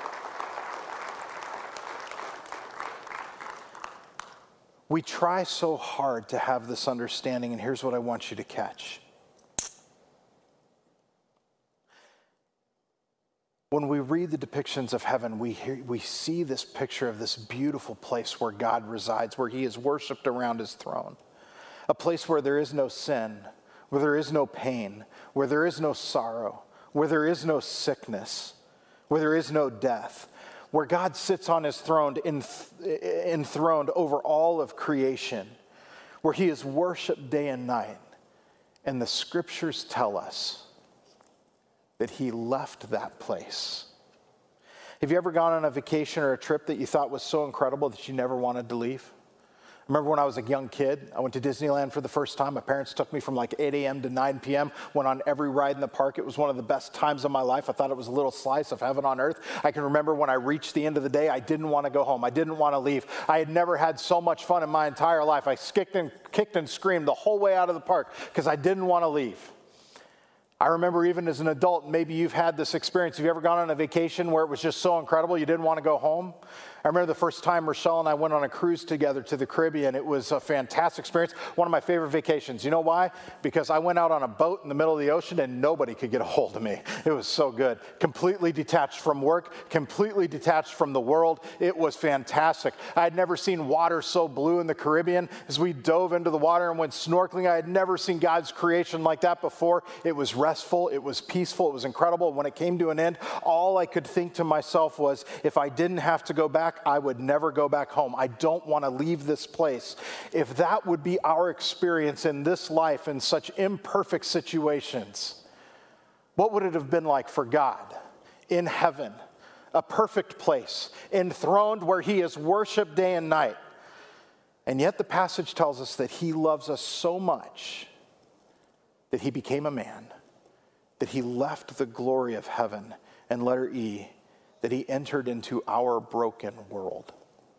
We try so hard to have this understanding, and here's what I want you to catch. When we read the depictions of heaven, we see this picture of this beautiful place where God resides, where he is worshiped around his throne. A place where there is no sin, where there is no pain, where there is no sorrow, where there is no sickness, where there is no death, where God sits on his throne, enthroned over all of creation, where he is worshiped day and night. And the scriptures tell us that he left that place. Have you ever gone on a vacation or a trip that you thought was so incredible that you never wanted to leave? I remember when I was a young kid, I went to Disneyland for the first time. My parents took me from like 8 a.m. to 9 p.m., went on every ride in the park. It was one of the best times of my life. I thought it was a little slice of heaven on earth. I can remember when I reached the end of the day, I didn't want to go home. I didn't want to leave. I had never had so much fun in my entire life. I kicked and screamed the whole way out of the park because I didn't want to leave. I remember even as an adult, maybe you've had this experience. Have you ever gone on a vacation where it was just so incredible you didn't want to go home? I remember the first time Rochelle and I went on a cruise together to the Caribbean. It was a fantastic experience, one of my favorite vacations. You know why? Because I went out on a boat in the middle of the ocean and nobody could get a hold of me. It was so good. Completely detached from work, completely detached from the world. It was fantastic. I had never seen water so blue in the Caribbean. As we dove into the water and went snorkeling, I had never seen God's creation like that before. It was restful. It was peaceful. It was incredible. When it came to an end, all I could think to myself was, if I didn't have to go back, I would never go back home. I don't want to leave this place. If that would be our experience in this life in such imperfect situations, what would it have been like for God in heaven, a perfect place, enthroned where he is worshiped day and night? And yet the passage tells us that he loves us so much that he became a man, that he left the glory of heaven, and letter E, that he entered into our broken world.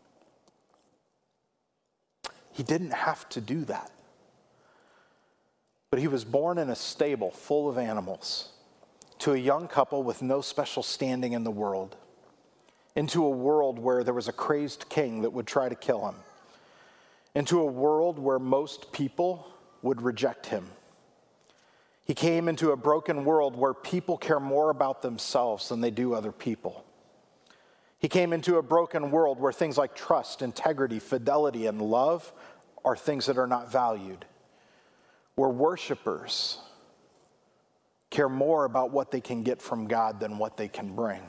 He didn't have to do that. But he was born in a stable full of animals to a young couple with no special standing in the world, into a world where there was a crazed king that would try to kill him, into a world where most people would reject him. He came into a broken world where people care more about themselves than they do other people. He came into a broken world where things like trust, integrity, fidelity, and love are things that are not valued. Where worshipers care more about what they can get from God than what they can bring.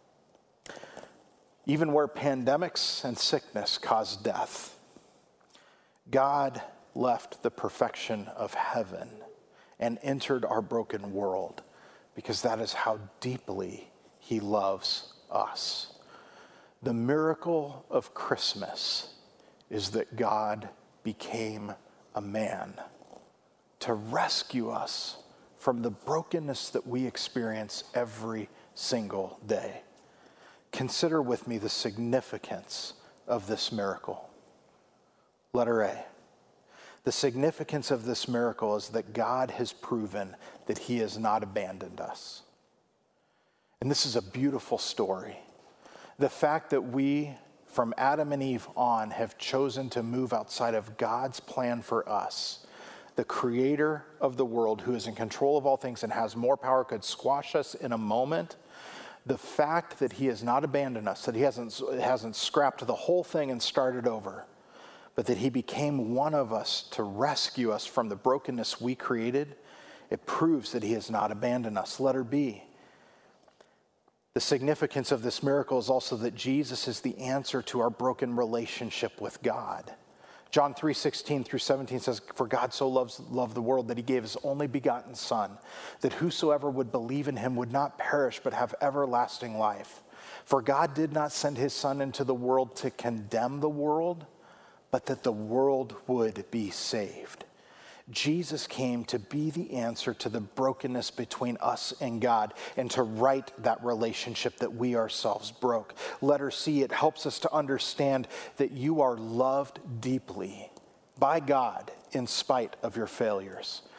Even where pandemics and sickness cause death, God left the perfection of heaven and entered our broken world because that is how deeply he loves us. The miracle of Christmas is that God became a man to rescue us from the brokenness that we experience every single day. Consider with me the significance of this miracle. Letter A. The significance of this miracle is that God has proven that he has not abandoned us. And this is a beautiful story. The fact that we, from Adam and Eve on, have chosen to move outside of God's plan for us, the creator of the world, who is in control of all things and has more power, could squash us in a moment. The fact that he has not abandoned us, that he hasn't scrapped the whole thing and started over, but that he became one of us to rescue us from the brokenness we created, it proves that he has not abandoned us. Letter B. The significance of this miracle is also that Jesus is the answer to our broken relationship with God. John 3:16 through 17 says, "For God so loved the world that he gave his only begotten Son, that whosoever would believe in him would not perish but have everlasting life. For God did not send his Son into the world to condemn the world, but that the world would be saved." Jesus came to be the answer to the brokenness between us and God and to right that relationship that we ourselves broke. Letter C, it helps us to understand that you are loved deeply by God in spite of your failures.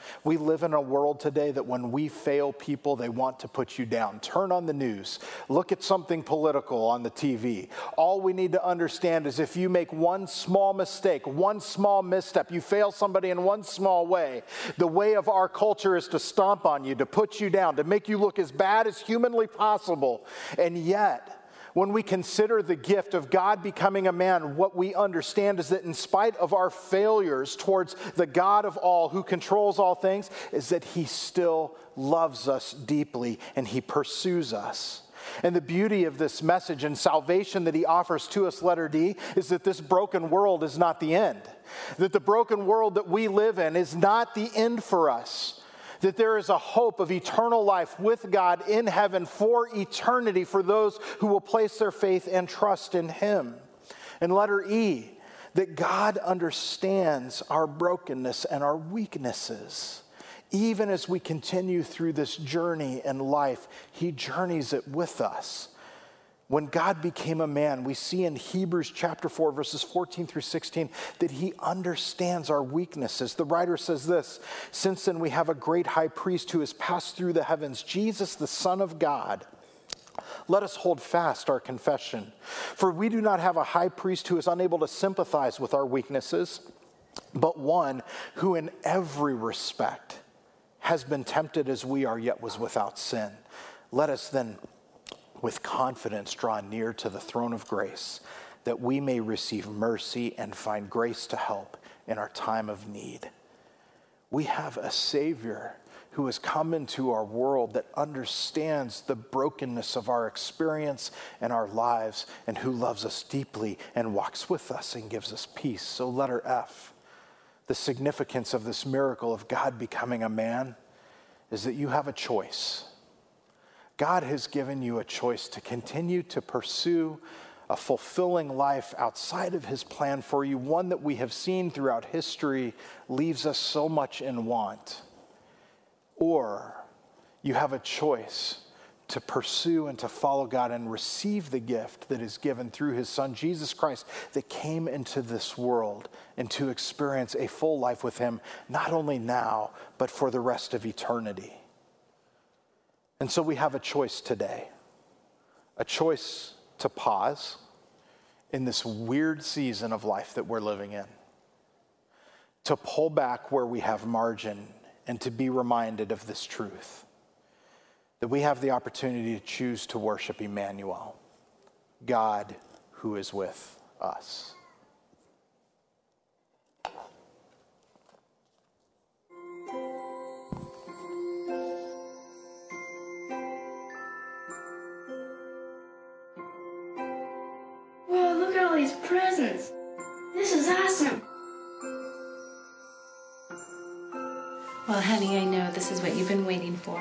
We live in a world today that when we fail people, they want to put you down. Turn on the news. Look at something political on the TV. All we need to understand is if you make one small mistake, one small misstep, you fail somebody in one small way, the way of our culture is to stomp on you, to put you down, to make you look as bad as humanly possible. And yet, when we consider the gift of God becoming a man, what we understand is that in spite of our failures towards the God of all who controls all things, is that he still loves us deeply and he pursues us. And the beauty of this message and salvation that he offers to us, letter D, is that this broken world is not the end. That the broken world that we live in is not the end for us. That there is a hope of eternal life with God in heaven for eternity for those who will place their faith and trust in him. And letter E, that God understands our brokenness and our weaknesses. Even as we continue through this journey in life, he journeys it with us. When God became a man, we see in Hebrews chapter 4, verses 14 through 16, that he understands our weaknesses. The writer says this, "Since then we have a great high priest who has passed through the heavens, Jesus, the Son of God. Let us hold fast our confession. For we do not have a high priest who is unable to sympathize with our weaknesses, but one who in every respect has been tempted as we are, yet was without sin. Let us then with confidence draw near to the throne of grace, that we may receive mercy and find grace to help in our time of need." We have a Savior who has come into our world that understands the brokenness of our experience and our lives, and who loves us deeply and walks with us and gives us peace. So letter F, the significance of this miracle of God becoming a man is that you have a choice. God has given you a choice to continue to pursue a fulfilling life outside of his plan for you, one that we have seen throughout history leaves us so much in want. Or you have a choice to pursue and to follow God and receive the gift that is given through his Son, Jesus Christ, that came into this world and to experience a full life with him, not only now, but for the rest of eternity. And so we have a choice today, a choice to pause in this weird season of life that we're living in, to pull back where we have margin and to be reminded of this truth, that we have the opportunity to choose to worship Emmanuel, God who is with us. Whoa, look at all these presents. This is awesome. Well, honey, I know this is what you've been waiting for.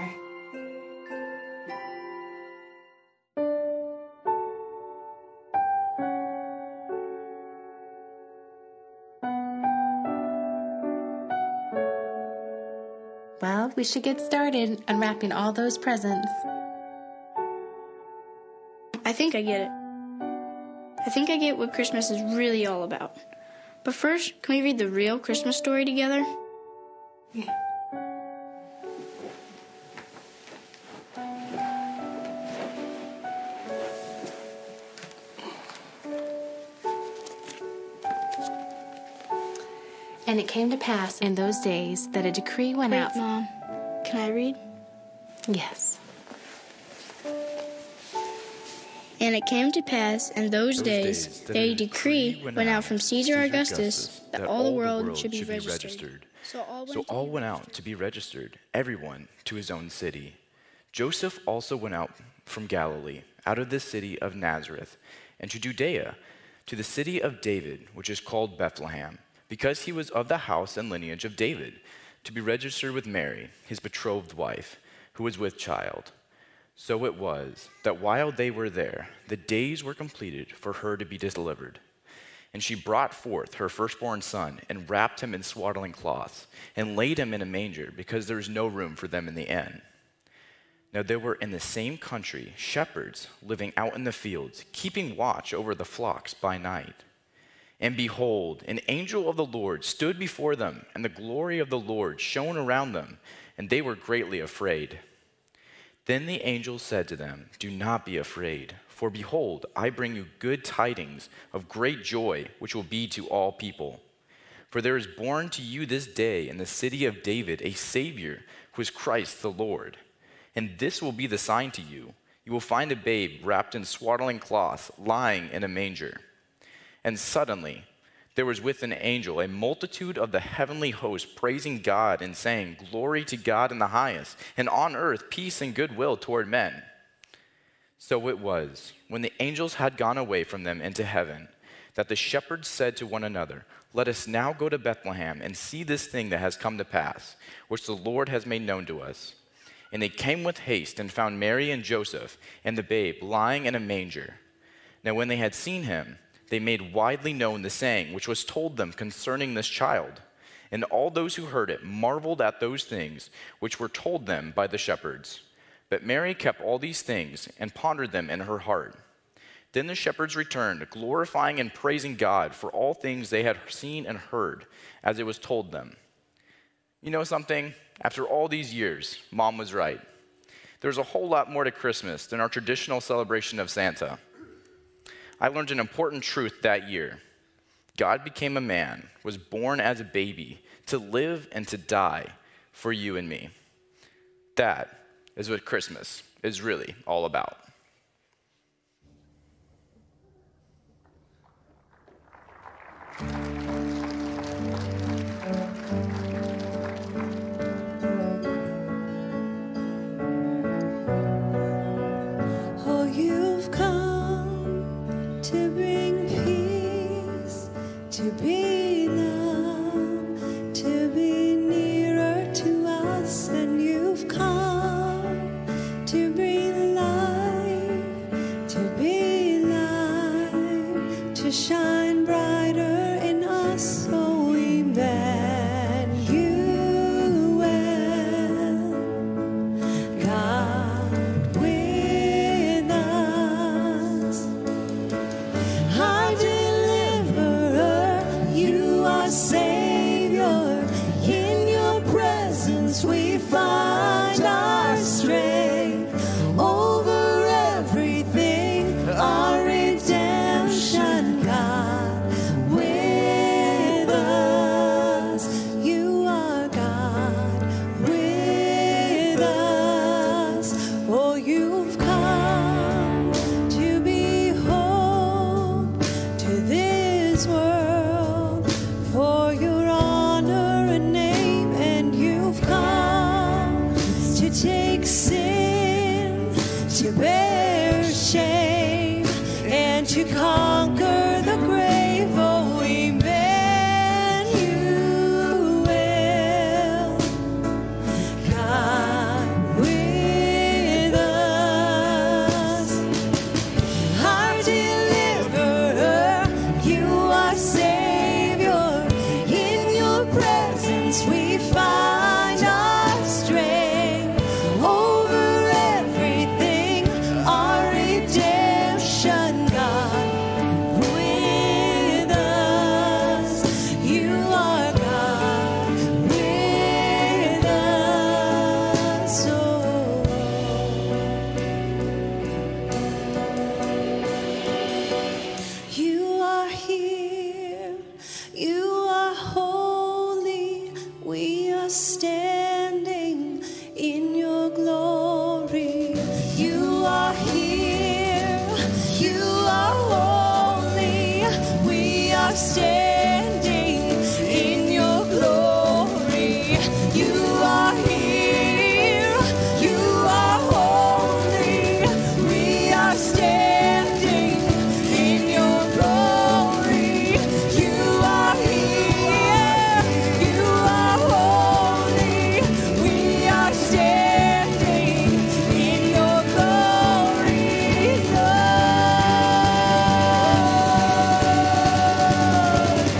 Well, we should get started unwrapping all those presents. I think I get it. I think I get what Christmas is really all about. But first, can we read the real Christmas story together? Yeah. And it came to pass in those days that a decree went out. Mom, can I read? Yes. And it came to pass in those days that a decree went out from Caesar Augustus that all the world should be registered. So all went out to be registered, everyone to his own city. Joseph also went out from Galilee, out of the city of Nazareth, and to Judea, to the city of David, which is called Bethlehem, because he was of the house and lineage of David, to be registered with Mary, his betrothed wife, who was with child. So it was that while they were there, the days were completed for her to be delivered. And she brought forth her firstborn son, and wrapped him in swaddling cloths, and laid him in a manger, because there was no room for them in the inn. Now there were in the same country shepherds living out in the fields, keeping watch over the flocks by night. And behold, an angel of the Lord stood before them, and the glory of the Lord shone around them, and they were greatly afraid. Then the angel said to them, "Do not be afraid, for behold, I bring you good tidings of great joy, which will be to all people. For there is born to you this day in the city of David a Savior, who is Christ the Lord. And this will be the sign to you. You will find a babe wrapped in swaddling cloths, lying in a manger." And suddenly there was with an angel a multitude of the heavenly host praising God and saying, "Glory to God in the highest, and on earth peace and goodwill toward men." So it was, when the angels had gone away from them into heaven, that the shepherds said to one another, "Let us now go to Bethlehem and see this thing that has come to pass, which the Lord has made known to us." And they came with haste and found Mary and Joseph and the babe lying in a manger. Now when they had seen him, they made widely known the saying which was told them concerning this child. And all those who heard it marveled at those things which were told them by the shepherds. But Mary kept all these things and pondered them in her heart. Then the shepherds returned, glorifying and praising God for all things they had seen and heard, as it was told them. You know something? After all these years, Mom was right. There's a whole lot more to Christmas than our traditional celebration of Santa. I learned an important truth that year. God became a man, was born as a baby, to live and to die for you and me. That is what Christmas is really all about. To be loved, to be nearer to us, and you've come to bring life, to be light, to shine brighter in us, oh Emmanuel, God with us, our deliverer, you are Savior, in your presence we find our strength, over everything, our redemption, God with us, you are God with us, oh you've come to be hope to this world, for your honor and name, and you've come to take sin, to bear shame, and to conquer the grave, oh Emmanuel, God with us, our deliverer, you are Savior, in your presence we find our strength, over everything, our redemption, God with us, you are God with us, oh. You are here, you are holy, we are standing in your glory. You are here, you are holy, we are standing in your glory. You are here, you are holy, we are standing in your glory. You are here, you are holy, we are standing in your glory, Lord.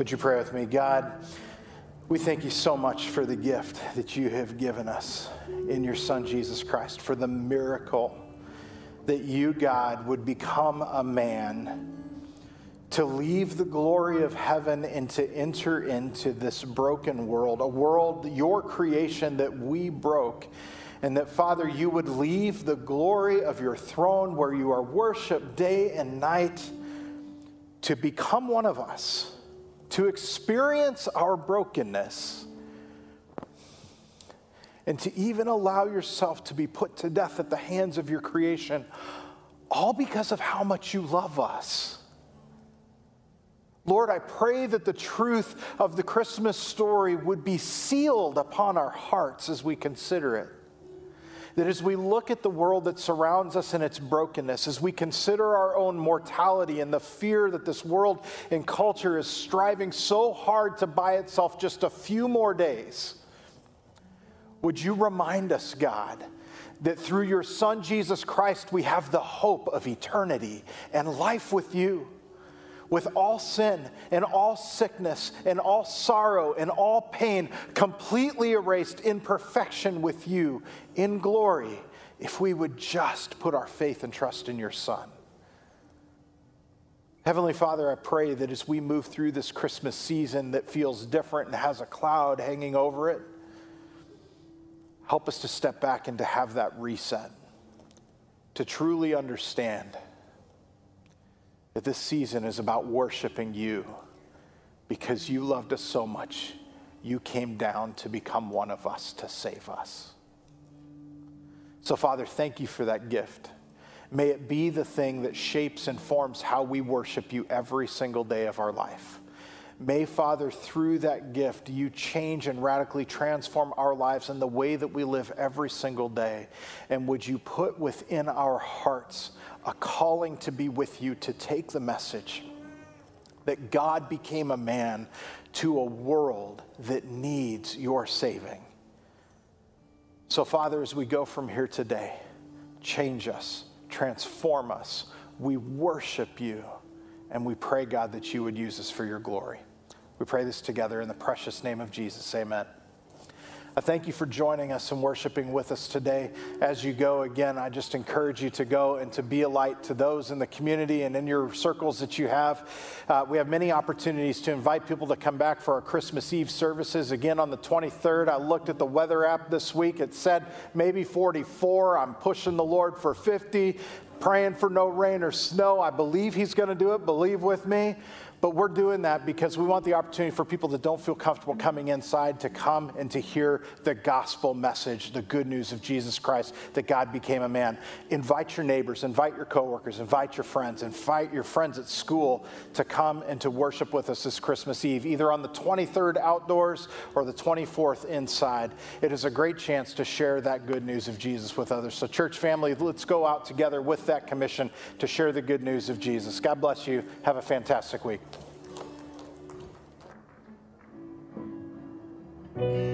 Would you pray with me? God, we thank you so much for the gift that you have given us in your Son, Jesus Christ, for the miracle that you, God, would become a man to leave the glory of heaven and to enter into this broken world, a world, your creation that we broke, and that, Father, you would leave the glory of your throne where you are worshiped day and night to become one of us, to experience our brokenness, and to even allow yourself to be put to death at the hands of your creation, all because of how much you love us. Lord, I pray that the truth of the Christmas story would be sealed upon our hearts as we consider it. That as we look at the world that surrounds us and its brokenness, as we consider our own mortality and the fear that this world and culture is striving so hard to buy itself just a few more days, would you remind us, God, that through your Son, Jesus Christ, we have the hope of eternity and life with you, with all sin and all sickness and all sorrow and all pain completely erased in perfection with you in glory, if we would just put our faith and trust in your Son. Heavenly Father, I pray that as we move through this Christmas season that feels different and has a cloud hanging over it, help us to step back and to have that reset, to truly understand that this season is about worshiping you because you loved us so much. You came down to become one of us to save us. So, Father, thank you for that gift. May it be the thing that shapes and forms how we worship you every single day of our life. May, Father, through that gift, you change and radically transform our lives in the way that we live every single day. And would you put within our hearts a calling to be with you, to take the message that God became a man to a world that needs your saving. So, Father, as we go from here today, change us, transform us. We worship you, and we pray, God, that you would use us for your glory. We pray this together in the precious name of Jesus. Amen. I thank you for joining us and worshiping with us today. As you go, again, I just encourage you to go and to be a light to those in the community and in your circles that you have. We have many opportunities to invite people to come back for our Christmas Eve services. Again, on the 23rd, I looked at the weather app this week. It said maybe 44. I'm pushing the Lord for 50, praying for no rain or snow. I believe he's going to do it. Believe with me. But we're doing that because we want the opportunity for people that don't feel comfortable coming inside to come and to hear the gospel message, the good news of Jesus Christ, that God became a man. Invite your neighbors, invite your coworkers, invite your friends at school to come and to worship with us this Christmas Eve, either on the 23rd outdoors or the 24th inside. It is a great chance to share that good news of Jesus with others. So church family, let's go out together with that commission to share the good news of Jesus. God bless you. Have a fantastic week.